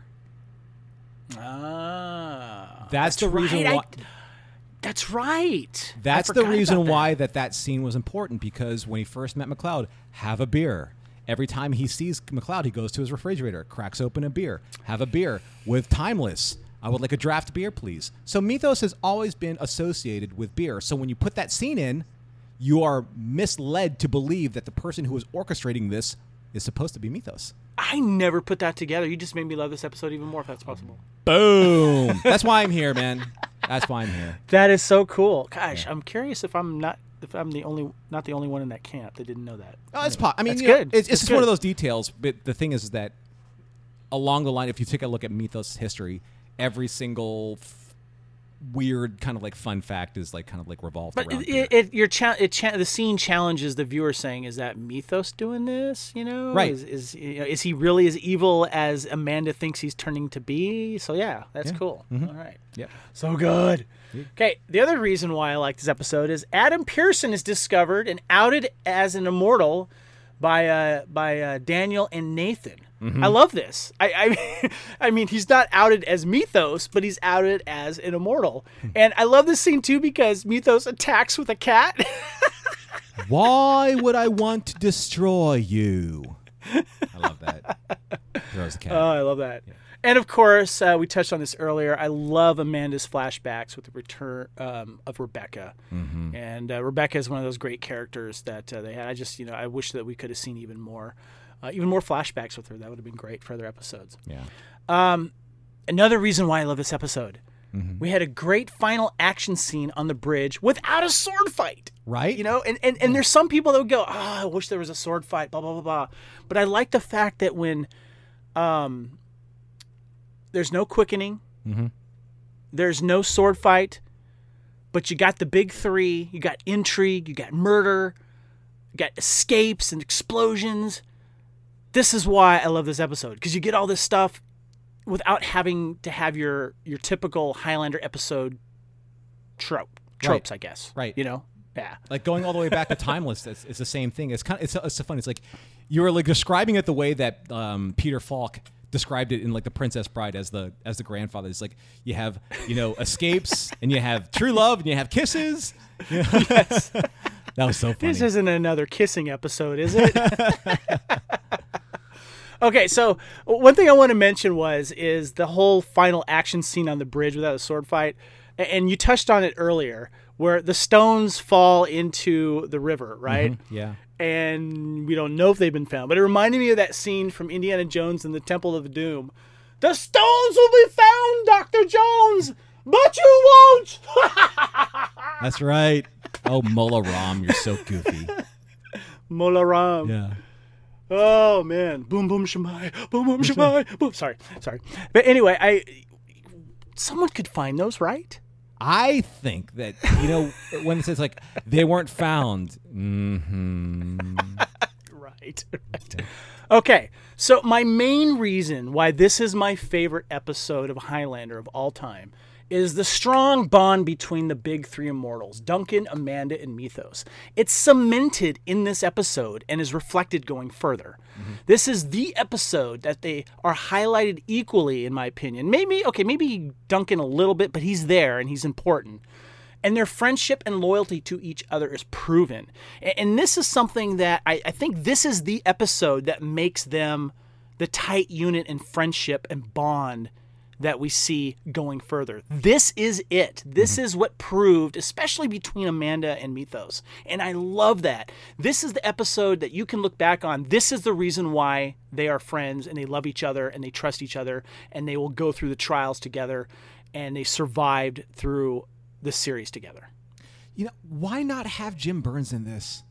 That's the reason why. That's right. That's the reason why that scene was important, because when he first met McLeod, have a beer. Every time he sees McLeod, he goes to his refrigerator, cracks open a beer, have a beer. With Timeless, I would like a draft beer, please. So Mythos has always been associated with beer. So when you put that scene in, you are misled to believe that the person who is orchestrating this is supposed to be Mythos. I never put that together. You just made me love this episode even more, if that's possible. Boom. That's why I'm here, man. That's why I'm here. That is so cool. Gosh, yeah. I'm curious if I'm not the only one in that camp that didn't know that. Oh, it's I mean, it's good. It's just one of those details. But the thing is that along the line, if you take a look at Mythos history, every single weird kind of like fun fact is like kind of like revolved around the scene challenges the viewer, saying, is that Mythos doing this, right? Is he really as evil as Amanda thinks he's turning to be? So yeah, that's cool. Mm-hmm. All right, yeah, so good. Okay, the other reason why I like this episode is Adam Pearson is discovered and outed as an immortal by Daniel and Nathan. Mm-hmm. I love this. I mean, he's not outed as Mythos, but he's outed as an immortal. And I love this scene, too, because Mythos attacks with a cat. Why would I want to destroy you? I love that. Throws the cat. Oh, I love that. Yeah. And, of course, we touched on this earlier. I love Amanda's flashbacks with the return of Rebecca. Mm-hmm. And Rebecca is one of those great characters that they had. I wish that we could have seen even more flashbacks with her. That would have been great for other episodes. Yeah. Another reason why I love this episode, mm-hmm. we had a great final action scene on the bridge without a sword fight. Right. And there's some people that would go, I wish there was a sword fight, blah, blah, blah, blah. But I like the fact that when there's no quickening, mm-hmm. there's no sword fight, but you got the big three, you got intrigue, you got murder, you got escapes and explosions. This is why I love this episode, because you get all this stuff without having to have your typical Highlander episode tropes, right. I guess. Right. Yeah. Like going all the way back to Timeless, it's the same thing. It's so funny. It's like you were like describing it the way that Peter Falk described it in like The Princess Bride as the grandfather. It's like you have escapes and you have true love and you have kisses. Yes. That was so funny. This isn't another kissing episode, is it? Okay, so one thing I want to mention is the whole final action scene on the bridge without a sword fight. And you touched on it earlier, where the stones fall into the river, right? Mm-hmm. Yeah. And we don't know if they've been found. But it reminded me of that scene from Indiana Jones and the Temple of Doom. The stones will be found, Dr. Jones, but you won't. That's right. Oh, Mola Ram, you're so goofy. Mola Ram. Yeah. Oh, man. Boom, boom, shemai. Boom, boom, shemai. Boom. Sorry. But anyway, someone could find those, right? I think that, when it says like they weren't found. Mm-hmm. Right. Okay, so my main reason why this is my favorite episode of Highlander of all time is the strong bond between the big three immortals, Duncan, Amanda, and Mythos. It's cemented in this episode and is reflected going further. Mm-hmm. This is the episode that they are highlighted equally, in my opinion. Maybe Duncan a little bit, but he's there and he's important. And their friendship and loyalty to each other is proven. And this is something that I think this is the episode that makes them the tight unit and friendship and bond that we see going further. This is it. This is what proved, especially between Amanda and Mythos. And I love that. This is the episode that you can look back on. This is the reason why they are friends and they love each other and they trust each other and they will go through the trials together and they survived through this series together. Why not have Jim Burns in this?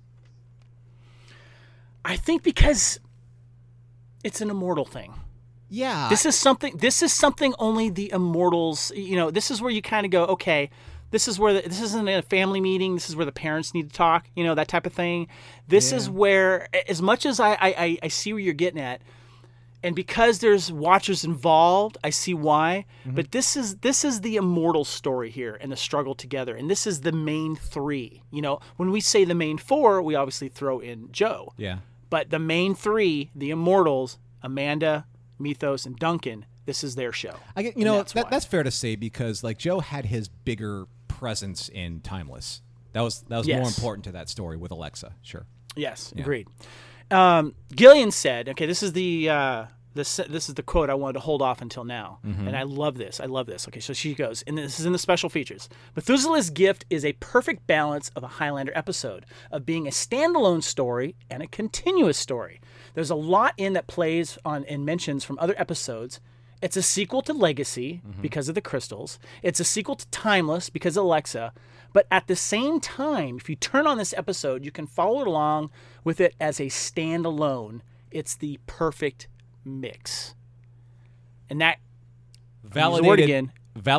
I think because it's an immortal thing. Yeah. This is something only the immortals, this is where you kind of go, okay, this isn't a family meeting. This is where the parents need to talk, that type of thing. This is where, as much as I see where you're getting at, and because there's watchers involved, I see why. Mm-hmm. But this is the immortal story here and the struggle together. And this is the main three. When we say the main four, we obviously throw in Joe. Yeah. But the main three, the immortals, Amanda, Mythos, and Duncan, this is their show. I get, that's fair to say because like Joe had his bigger presence in Timeless. That was more important to that story with Alexa. Sure. Yes, agreed. Gillian said, okay, this is the quote I wanted to hold off until now. Mm-hmm. And I love this. Okay, so she goes, and this is in the special features. Methuselah's Gift is a perfect balance of a Highlander episode, of being a standalone story and a continuous story. There's a lot in that plays on and mentions from other episodes. It's a sequel to Legacy because of the crystals. It's a sequel to Timeless because of Alexa. But at the same time, if you turn on this episode, you can follow it along with it as a standalone. It's the perfect mix. And that validated,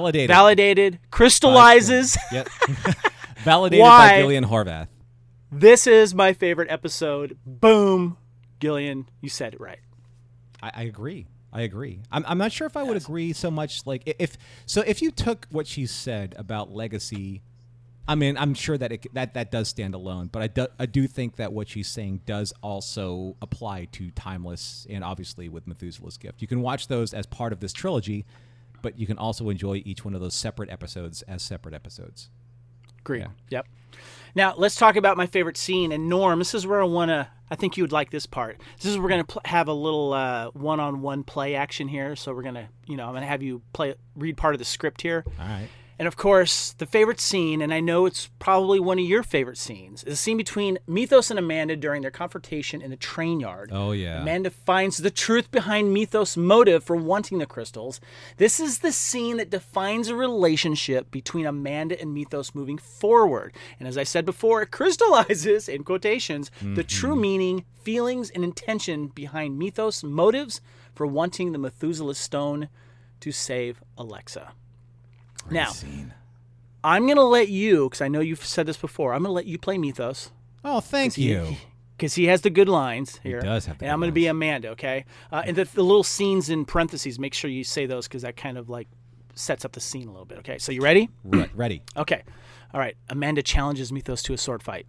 crystallizes. Yep. Validated by Gillian Horvath. This is my favorite episode. Boom. Gillian, you said it right. I agree. I'm not sure if I would agree so much. Like if you took what she said about Legacy, I mean, I'm sure that that does stand alone, but I do think that what she's saying does also apply to Timeless and obviously with Methuselah's Gift. You can watch those as part of this trilogy, but you can also enjoy each one of those separate episodes as separate episodes. Agreed. Yeah. Yep. Now, let's talk about my favorite scene. And Norm, this is where I think you would like this part. This is where we're going to have a little one-on-one play action here. So we're going to, I'm going to have you read part of the script here. All right. And of course, the favorite scene, and I know it's probably one of your favorite scenes, is the scene between Mythos and Amanda during their confrontation in the train yard. Oh, yeah. Amanda finds the truth behind Mythos' motive for wanting the crystals. This is the scene that defines a relationship between Amanda and Mythos moving forward. And as I said before, it crystallizes, in quotations, the true meaning, feelings, and intention behind Mythos' motives for wanting the Methuselah Stone to save Alexa. Now, I'm going to let you, because I know you've said this before, I'm going to let you play Mythos. Oh, thank you. Because he has the good lines here. He does have the good And I'm going to be Amanda, okay? And the little scenes in parentheses, make sure you say those because that kind of like sets up the scene a little bit, okay? So you ready? Ready. Okay. All right. Amanda challenges Mythos to a sword fight.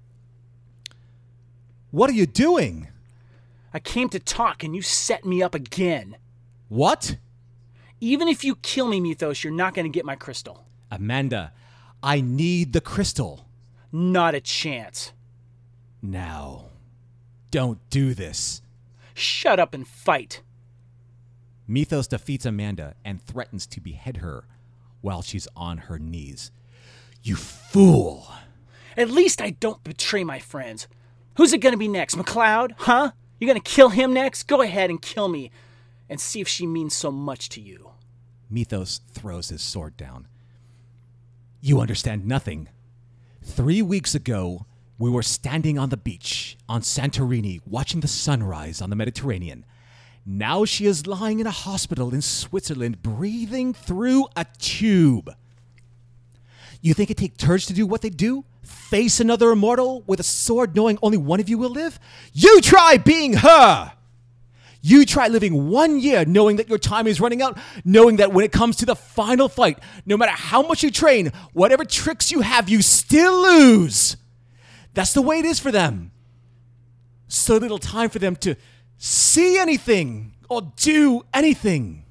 What are you doing? I came to talk and you set me up again. What? Even if you kill me, Mythos, you're not going to get my crystal. Amanda, I need the crystal. Not a chance. Now, don't do this. Shut up and fight. Mythos defeats Amanda and threatens to behead her, while she's on her knees. You fool! At least I don't betray my friends. Who's it going to be next? McLeod? Huh? You going to kill him next? Go ahead and kill me and see if she means so much to you. Mythos throws his sword down. You understand nothing. 3 weeks ago, we were standing on the beach on Santorini watching the sunrise on the Mediterranean. Now she is lying in a hospital in Switzerland breathing through a tube. You think it takes courage to do what they do? Face another immortal with a sword knowing only one of you will live? You try being her! You try living 1 year knowing that your time is running out, knowing that when it comes to the final fight, no matter how much you train, whatever tricks you have, you still lose. That's the way it is for them. So little time for them to see anything or do anything.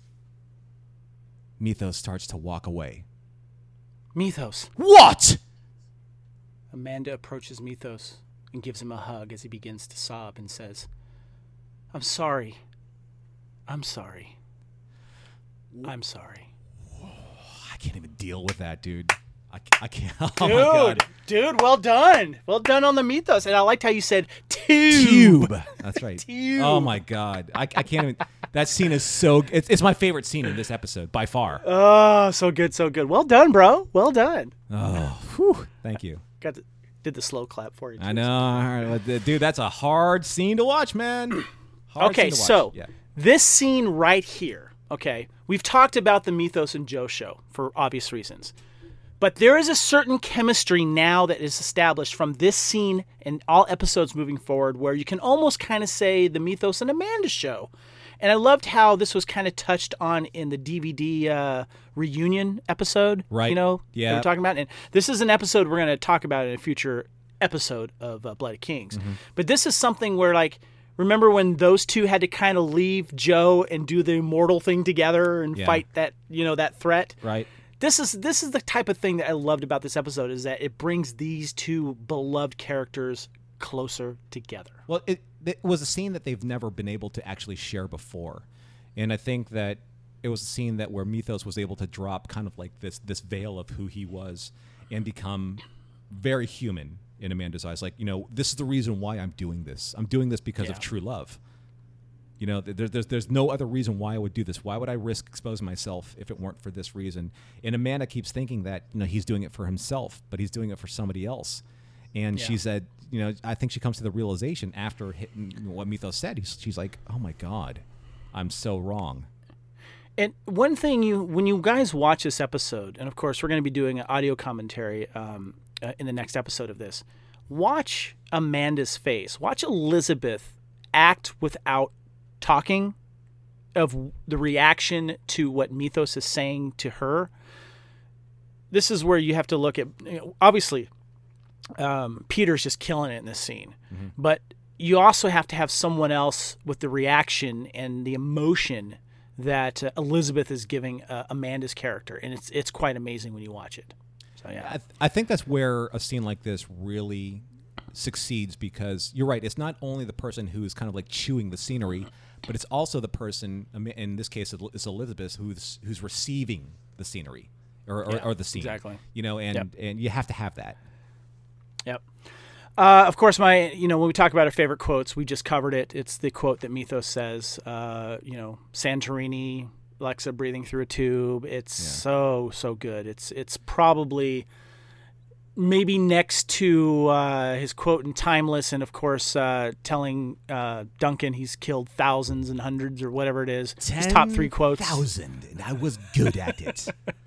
Mythos starts to walk away. Mythos. What? Amanda approaches Mythos and gives him a hug as he begins to sob and says, I'm sorry. I'm sorry. I'm sorry. I can't even deal with that, dude. I can't. Oh Dude, my God. dude, well done. Well done on the Mythos. And I liked how you said tube. That's right. Tube. Oh my God. I can't even. That scene is so. It's my favorite scene in this episode by far. Oh, so good, so good. Well done, bro. Well done. Oh, whew. Thank you. Did the slow clap for you. Too. I know. All right. Dude, that's a hard scene to watch, man. Okay, so this scene right here, okay, we've talked about the Mythos and Joe show for obvious reasons. But there is a certain chemistry now that is established from this scene and all episodes moving forward where you can almost kind of say the Mythos and Amanda show. And I loved how this was kind of touched on in the DVD reunion episode. Right. You know, yeah. that we're talking about. And this is an episode we're going to talk about in a future episode of Blood of Kings. Mm-hmm. But this is something where, like, remember when those two had to kind of leave Joe and do the immortal thing together and fight that, you know, that threat? Right. This is the type of thing that I loved about this episode is that it brings these two beloved characters closer together. Well, it was a scene that they've never been able to actually share before. And I think that it was a scene that where Mythos was able to drop kind of like this veil of who he was and become very human in Amanda's eyes. Like, you know, this is the reason why I'm doing this. I'm doing this because of true love. You know, there's no other reason why I would do this. Why would I risk exposing myself if it weren't for this reason? And Amanda keeps thinking that, you know, he's doing it for himself, but he's doing it for somebody else. And she said, you know, I think she comes to the realization after hitting what Mythos said. She's like, oh my God, I'm so wrong. And one thing when you guys watch this episode, and of course we're going to be doing an audio commentary in the next episode of this, watch Amanda's face. Watch Elizabeth act without talking, of the reaction to what Mythos is saying to her. This is where you have to look at, you know, obviously Peter's just killing it in this scene, but you also have to have someone else with the reaction and the emotion that Elizabeth is giving Amanda's character, and it's quite amazing when you watch it. So yeah, I think that's where a scene like this really succeeds, because you're right. It's not only the person who's kind of like chewing the scenery, but it's also the person. In this case, it's Elizabeth who's receiving the scenery or the scene. Exactly. You know, and you have to have that. Yep. Of course, when we talk about our favorite quotes, we just covered it. It's the quote that Mythos says, Santorini, Alexa breathing through a tube. It's so good. It's probably maybe next to his quote in Timeless, and of course telling Duncan he's killed thousands and hundreds or whatever it is. His top 3 quotes. 10,000, and I was good at it.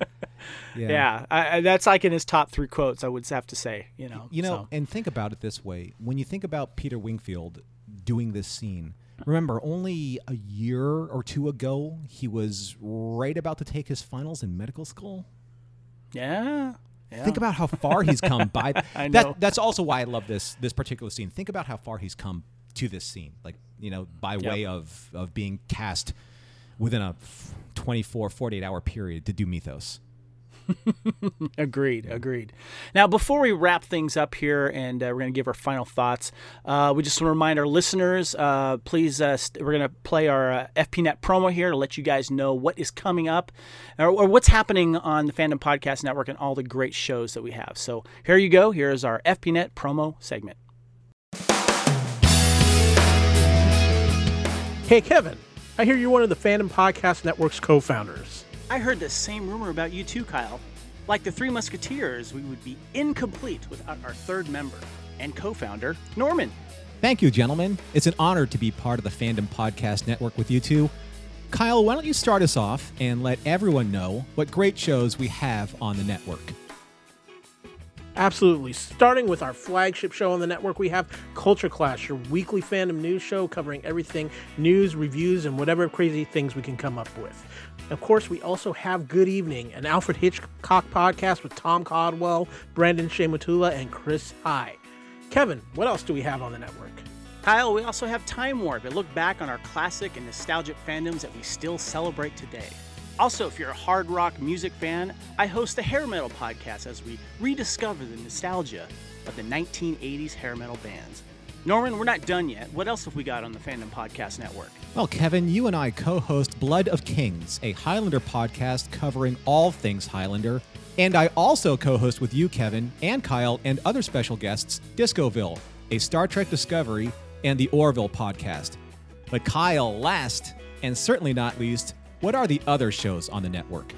That's like in his top 3 quotes, I would have to say. And think about it this way: when you think about Peter Wingfield doing this scene, remember only a year or 2 ago he was right about to take his finals in medical school. Yeah. Think about how far he's come by. I know. That's also why I love this particular scene. Think about how far he's come to this scene, like, by way of being cast within a 24, 48 hour period to do Mythos. Agreed. Now, before we wrap things up here and we're going to give our final thoughts, we just want to remind our listeners, please, we're going to play our FPNet promo here to let you guys know what is coming up or what's happening on the Fandom Podcast Network and all the great shows that we have. So here you go. Here's our FPNet promo segment. Hey, Kevin, I hear you're one of the Fandom Podcast Network's co-founders. I heard the same rumor about you too, Kyle. Like the Three Musketeers, we would be incomplete without our third member and co-founder, Norman. Thank you, gentlemen. It's an honor to be part of the Fandom Podcast Network with you two. Kyle, why don't you start us off and let everyone know what great shows we have on the network? Absolutely. Starting with our flagship show on the network, we have Culture Clash, your weekly fandom news show covering everything news, reviews, and whatever crazy things we can come up with. Of course, we also have Good Evening, an Alfred Hitchcock podcast with Tom Caldwell, Brandon Shea Matula, and Chris High. Kevin, what else do we have on the network? Kyle, we also have Time Warp, a look back on our classic and nostalgic fandoms that we still celebrate today. Also, if you're a hard rock music fan, I host the Hair Metal podcast as we rediscover the nostalgia of the 1980s hair metal bands. Norman, we're not done yet. What else have we got on the Fandom Podcast Network? Well, Kevin, you and I co-host Blood of Kings, a Highlander podcast covering all things Highlander. And I also co-host with you, Kevin, and Kyle, and other special guests, Discoville, a Star Trek Discovery, and the Orville podcast. But Kyle, last and certainly not least, what are the other shows on the network?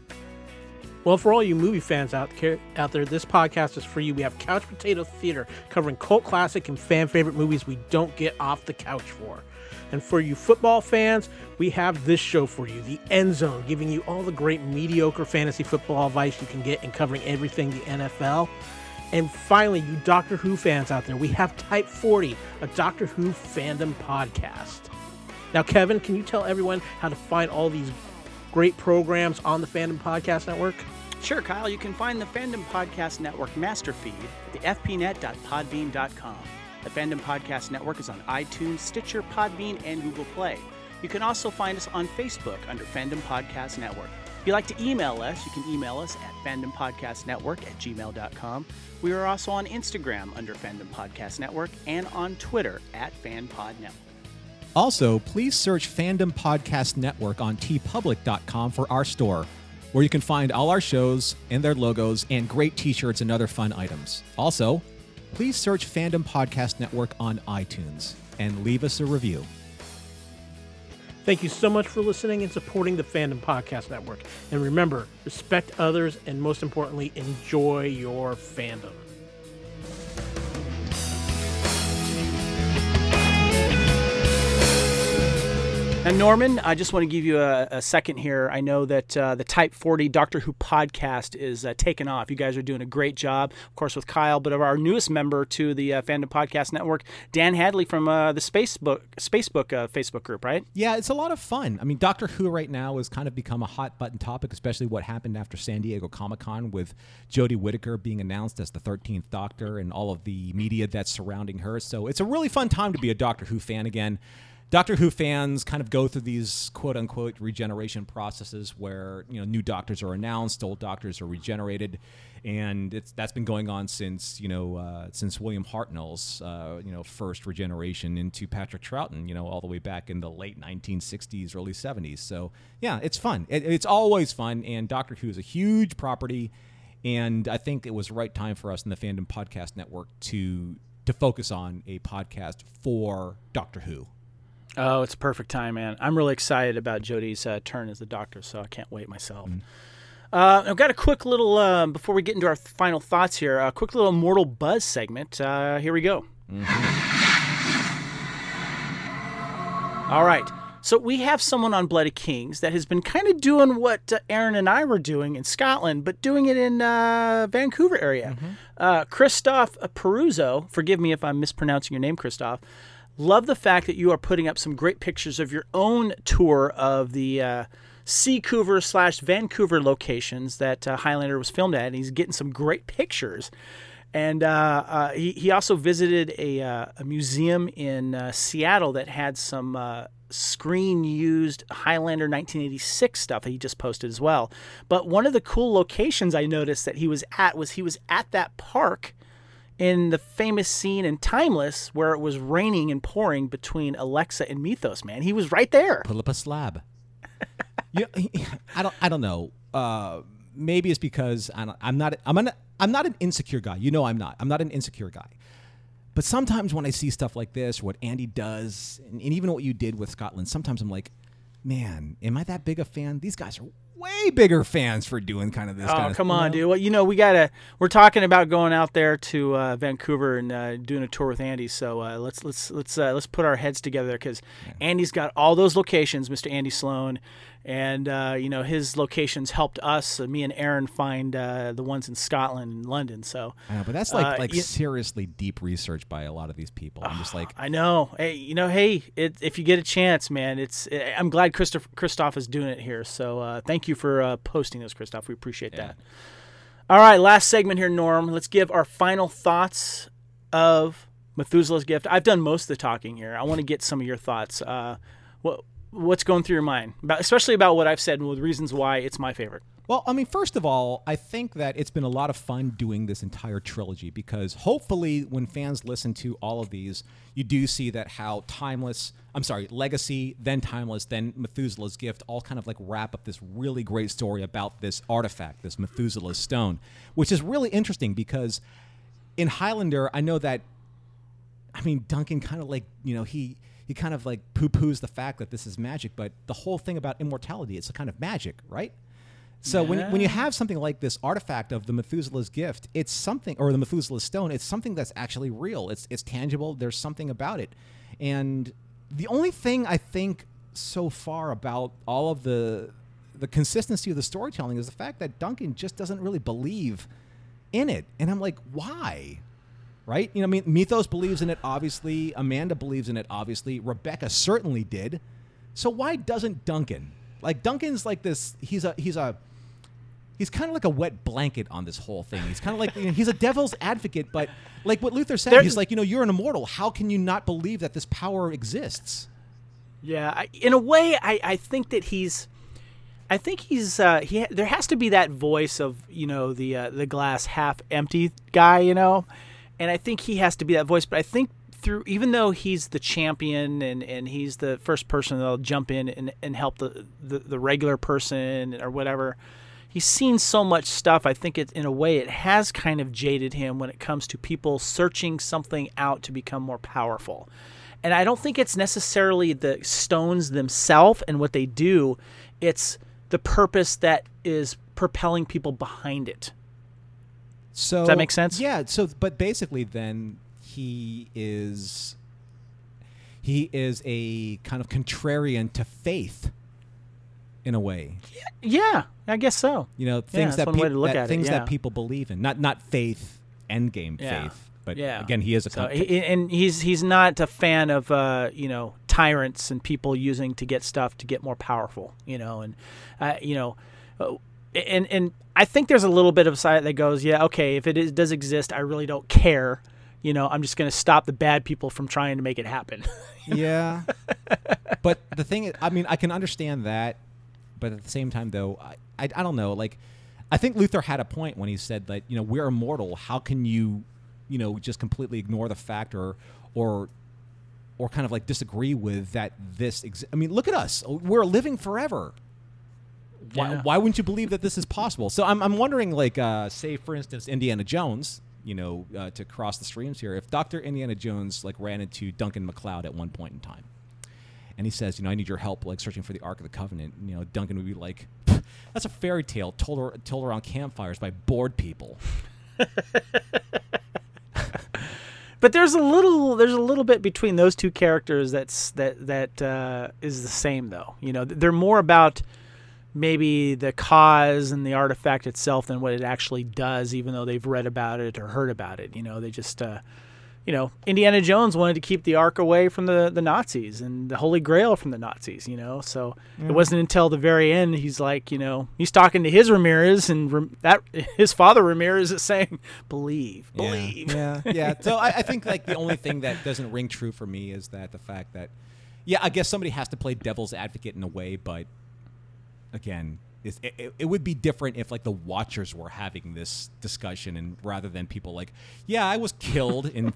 Well, for all you movie fans out there, this podcast is for you. We have Couch Potato Theater covering cult classic and fan favorite movies we don't get off the couch for. And for you football fans, we have this show for you, The End Zone, giving you all the great mediocre fantasy football advice you can get and covering everything the NFL. And finally, you Doctor Who fans out there, we have Type 40, a Doctor Who fandom podcast. Now, Kevin, can you tell everyone how to find all these great programs on the Fandom Podcast Network? Sure, Kyle. You can find the Fandom Podcast Network master feed at the fpnet.podbean.com. The Fandom Podcast Network is on iTunes, Stitcher, Podbean, and Google Play. You can also find us on Facebook under Fandom Podcast Network. If you'd like to email us, you can email us at fandompodcastnetwork@gmail.com. We are also on Instagram under Fandom Podcast Network and on Twitter at FanPodNetwork. Also, please search Fandom Podcast Network on tpublic.com for our store, where you can find all our shows and their logos and great t-shirts and other fun items. Also, please search Fandom Podcast Network on iTunes and leave us a review. Thank you so much for listening and supporting the Fandom Podcast Network. And remember, respect others and most importantly, enjoy your fandom. And Norman, I just want to give you a second here. I know that the Type 40 Doctor Who podcast is taken off. You guys are doing a great job, of course, with Kyle, but of our newest member to the Fandom Podcast Network, Dan Hadley from the Spacebook Facebook group, right? Yeah, it's a lot of fun. I mean, Doctor Who right now has kind of become a hot button topic, especially what happened after San Diego Comic-Con with Jodie Whittaker being announced as the 13th Doctor and all of the media that's surrounding her. So it's a really fun time to be a Doctor Who fan again. Doctor Who fans kind of go through these quote-unquote regeneration processes where, you know, new doctors are announced, old doctors are regenerated, and that's been going on since William Hartnell's first regeneration into Patrick Troughton, all the way back in the late 1960s, early 70s. So yeah, it's fun. It's always fun, and Doctor Who is a huge property, and I think it was the right time for us in the Fandom Podcast Network to focus on a podcast for Doctor Who. Oh, it's a perfect time, man. I'm really excited about Jodie's turn as the Doctor, so I can't wait myself. I've got a quick little, before we get into our final thoughts here, a quick little Mortal Buzz segment. Here we go. All right. So we have someone on Blood of Kings that has been kind of doing what Aaron and I were doing in Scotland, but doing it in Vancouver area. Christoph Peruzzo, forgive me if I'm mispronouncing your name, Christoph. Love the fact that you are putting up some great pictures of your own tour of the Seacouver/Vancouver locations that Highlander was filmed at. And he's getting some great pictures. And he also visited a museum in Seattle that had some screen used Highlander 1986 stuff that he just posted as well. But one of the cool locations I noticed that he was at that park in the famous scene in Timeless where it was raining and pouring between Alexa and Mythos, man. He was right there. Pull up a slab. I don't know. Maybe it's because I'm not an insecure guy. You know I'm not. I'm not an insecure guy. But sometimes when I see stuff like this, what Andy does, and even what you did with Scotland, sometimes I'm like, man, am I that big a fan? These guys are way bigger fans for doing kind of this. Oh, come on, dude. Well, we're talking about going out there to Vancouver and doing a tour with Andy. So let's put our heads together because Andy's got all those locations, Mr. Andy Sloan. And, his locations helped us, me and Aaron, find the ones in Scotland and London. So, I know, but that's like seriously deep research by a lot of these people. I'm just like, I know. Hey, if you get a chance, man, I'm glad Christoph is doing it here. So thank you for posting those, Christoph. We appreciate that. All right, last segment here, Norm. Let's give our final thoughts of Methuselah's Gift. I've done most of the talking here. I want to get some of your thoughts. What's going through your mind, especially about what I've said and the reasons why it's my favorite? Well, I mean, first of all, I think that it's been a lot of fun doing this entire trilogy because hopefully when fans listen to all of these, you do see that how Legacy, then Timeless, then Methuselah's Gift all kind of like wrap up this really great story about this artifact, this Methuselah's Stone, which is really interesting because in Highlander, I know that, Duncan kind of like, he kind of like poo-poos the fact that this is magic, but the whole thing about immortality, it's a kind of magic, right? So when you have something like this artifact of the Methuselah's Gift, it's something, or the Methuselah's Stone, it's something that's actually real. It's tangible. There's something about it. And the only thing I think so far about all of the consistency of the storytelling is the fact that Duncan just doesn't really believe in it. And I'm like, why? Right? Mythos believes in it, obviously. Amanda believes in it, obviously. Rebecca certainly did. So why doesn't Duncan? Like, Duncan's like this, he's kind of like a wet blanket on this whole thing. He's kind of like, he's a devil's advocate, but like what Luther said, he's like, you're an immortal. How can you not believe that this power exists? Yeah, in a way, I think that there has to be that voice of, the glass half empty guy, and I think he has to be that voice. But I think even though he's the champion and he's the first person that'll jump in and help the regular person or whatever, he's seen so much stuff. I think in a way it has kind of jaded him when it comes to people searching something out to become more powerful. And I don't think it's necessarily the stones themselves and what they do. It's the purpose that is propelling people behind it. So, does that make sense? Yeah. So, but basically, then he is a kind of contrarian to faith, in a way. Yeah, I guess so. Things that people believe in, not faith, endgame faith, but again, he is a. And he's not a fan of tyrants and people using to get stuff to get more powerful. And I think there's a little bit of a side that goes, if it does exist, I really don't care. I'm just going to stop the bad people from trying to make it happen. Yeah. But the thing is, I can understand that. But at the same time, though, I don't know. Like, I think Luther had a point when he said that, we're immortal. How can you, just completely ignore the fact or kind of like disagree with that this exists? Look at us. We're living forever. Why wouldn't you believe that this is possible? So I'm wondering, like, say, for instance, Indiana Jones, to cross the streams here, if Dr. Indiana Jones, like, ran into Duncan MacLeod at one point in time, and he says, I need your help, like, searching for the Ark of the Covenant, Duncan would be like, that's a fairy tale told around campfires by bored people. But there's a little bit between those two characters that is the same, though. They're more about maybe the cause and the artifact itself than what it actually does, even though they've read about it or heard about it. They just, Indiana Jones wanted to keep the Ark away from the Nazis and the Holy Grail from the Nazis, so it wasn't until the very end he's like, he's talking to his Ramirez and his father Ramirez is saying, believe. Yeah. So I think like the only thing that doesn't ring true for me is that the fact that, Yeah, I guess somebody has to play devil's advocate in a way, but again, it would be different if like the watchers were having this discussion, and rather than people like, yeah, I was killed in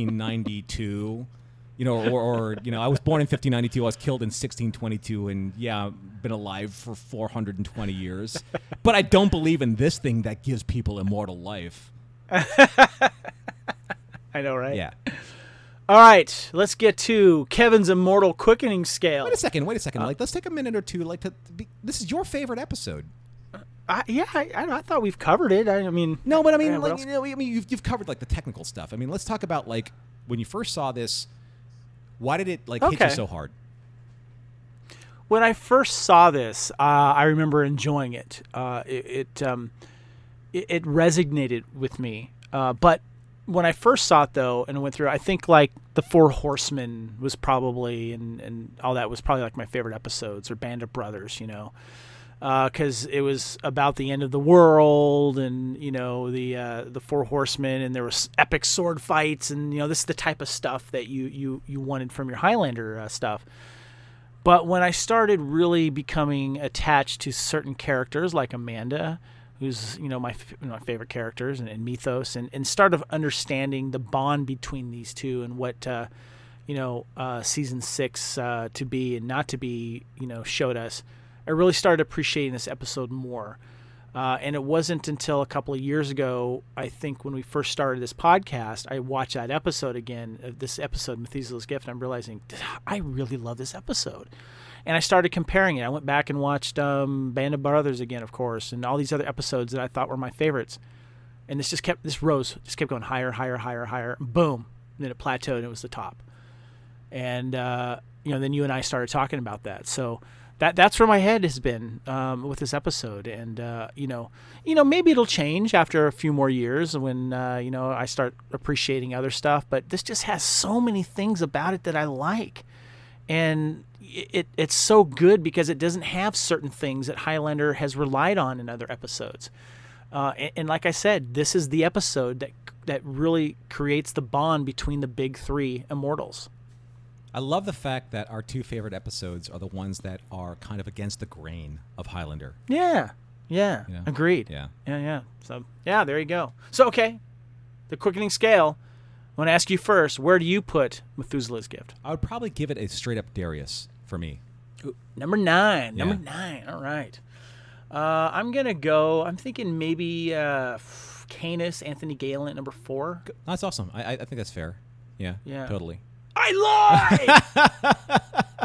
1592, or I was born in 1592, I was killed in 1622, and yeah, been alive for 420 years, but I don't believe in this thing that gives people immortal life. I know, right? Yeah. All right, let's get to Kevin's immortal quickening scale. Wait a second. Like, let's take a minute or two. Like, this is your favorite episode. I thought we've covered it. I mean, no, but I mean, yeah, like, you've covered like the technical stuff. I mean, let's talk about like when you first saw this. Why did it like hit you so hard? When I first saw this, I remember enjoying it. It resonated with me, but. When I first saw it, though, and went through, I think like the Four Horsemen was probably, and all that was probably like my favorite episodes, or Band of Brothers, because it was about the end of the world, and the Four Horsemen, and there was epic sword fights, and this is the type of stuff that you wanted from your Highlander stuff. But when I started really becoming attached to certain characters, like Amanda, who's my favorite characters, and Mythos, and started understanding the bond between these two, and what season 6 to be and not to be showed us. I really started appreciating this episode more, and it wasn't until a couple of years ago, I think, when we first started this podcast, I watched that episode again, this episode, Methuselah's Gift, and I'm realizing I really love this episode. And I started comparing it. I went back and watched Band of Brothers again, of course, and all these other episodes that I thought were my favorites. And this kept going higher, higher, higher, higher. Boom. And then it plateaued, and it was the top. And then you and I started talking about that. So that's where my head has been with this episode. And maybe it'll change after a few more years when I start appreciating other stuff. But this just has so many things about it that I like. And it's so good because it doesn't have certain things that Highlander has relied on in other episodes. And like I said, this is the episode that really creates the bond between the big three immortals. I love the fact that our two favorite episodes are the ones that are kind of against the grain of Highlander. Yeah. Agreed. Yeah. So, yeah, there you go. So, okay, the quickening scale. I want to ask you first, where do you put Methuselah's Gift? I would probably give it a straight-up Darius for me. Ooh, number 9. Yeah. Number 9. All right. I'm going to go, I'm thinking maybe Canis, Anthony Galen at number 4. That's awesome. I think that's fair. Yeah. Totally. I lied!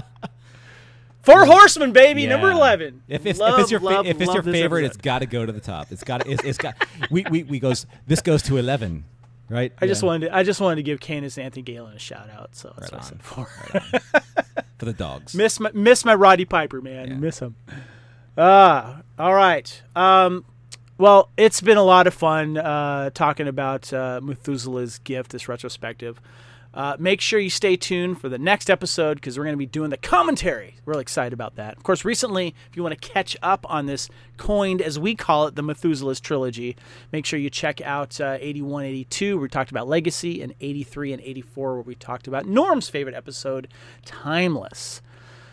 Four Horsemen, baby, number 11. If it's your favorite, it's got to go to the top. It's got. This goes to 11. Right. I just wanted to give Canis and Anthony Galen a shout out. So that's what I said for. For the dogs. Miss my Roddy Piper, man. Yeah. Miss him. All right. Well, it's been a lot of fun talking about Methuselah's Gift, this retrospective. Make sure you stay tuned for the next episode because we're going to be doing the commentary. Really excited about that. Of course, recently, if you want to catch up on this coined, as we call it, the Methuselah's trilogy, make sure you check out 81, 82, where we talked about Legacy, and 83 and 84, where we talked about Norm's favorite episode, Timeless.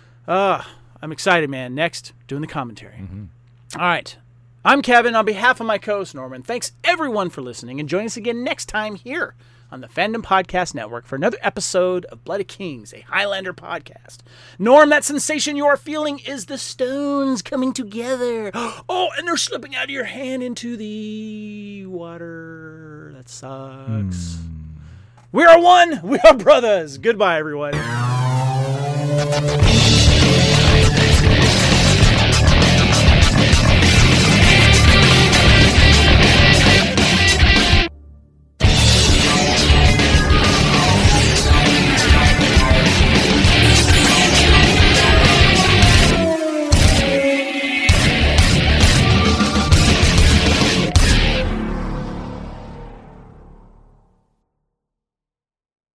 I'm excited, man. Next, doing the commentary. Mm-hmm. All right. I'm Kevin. On behalf of my co-host, Norman, thanks everyone for listening, and join us again next time here on the Fandom Podcast Network for another episode of Blood of Kings, a Highlander podcast. Norm, that sensation you are feeling is the stones coming together. Oh, and they're slipping out of your hand into the water. That sucks. We are one. We are brothers. Goodbye, everyone.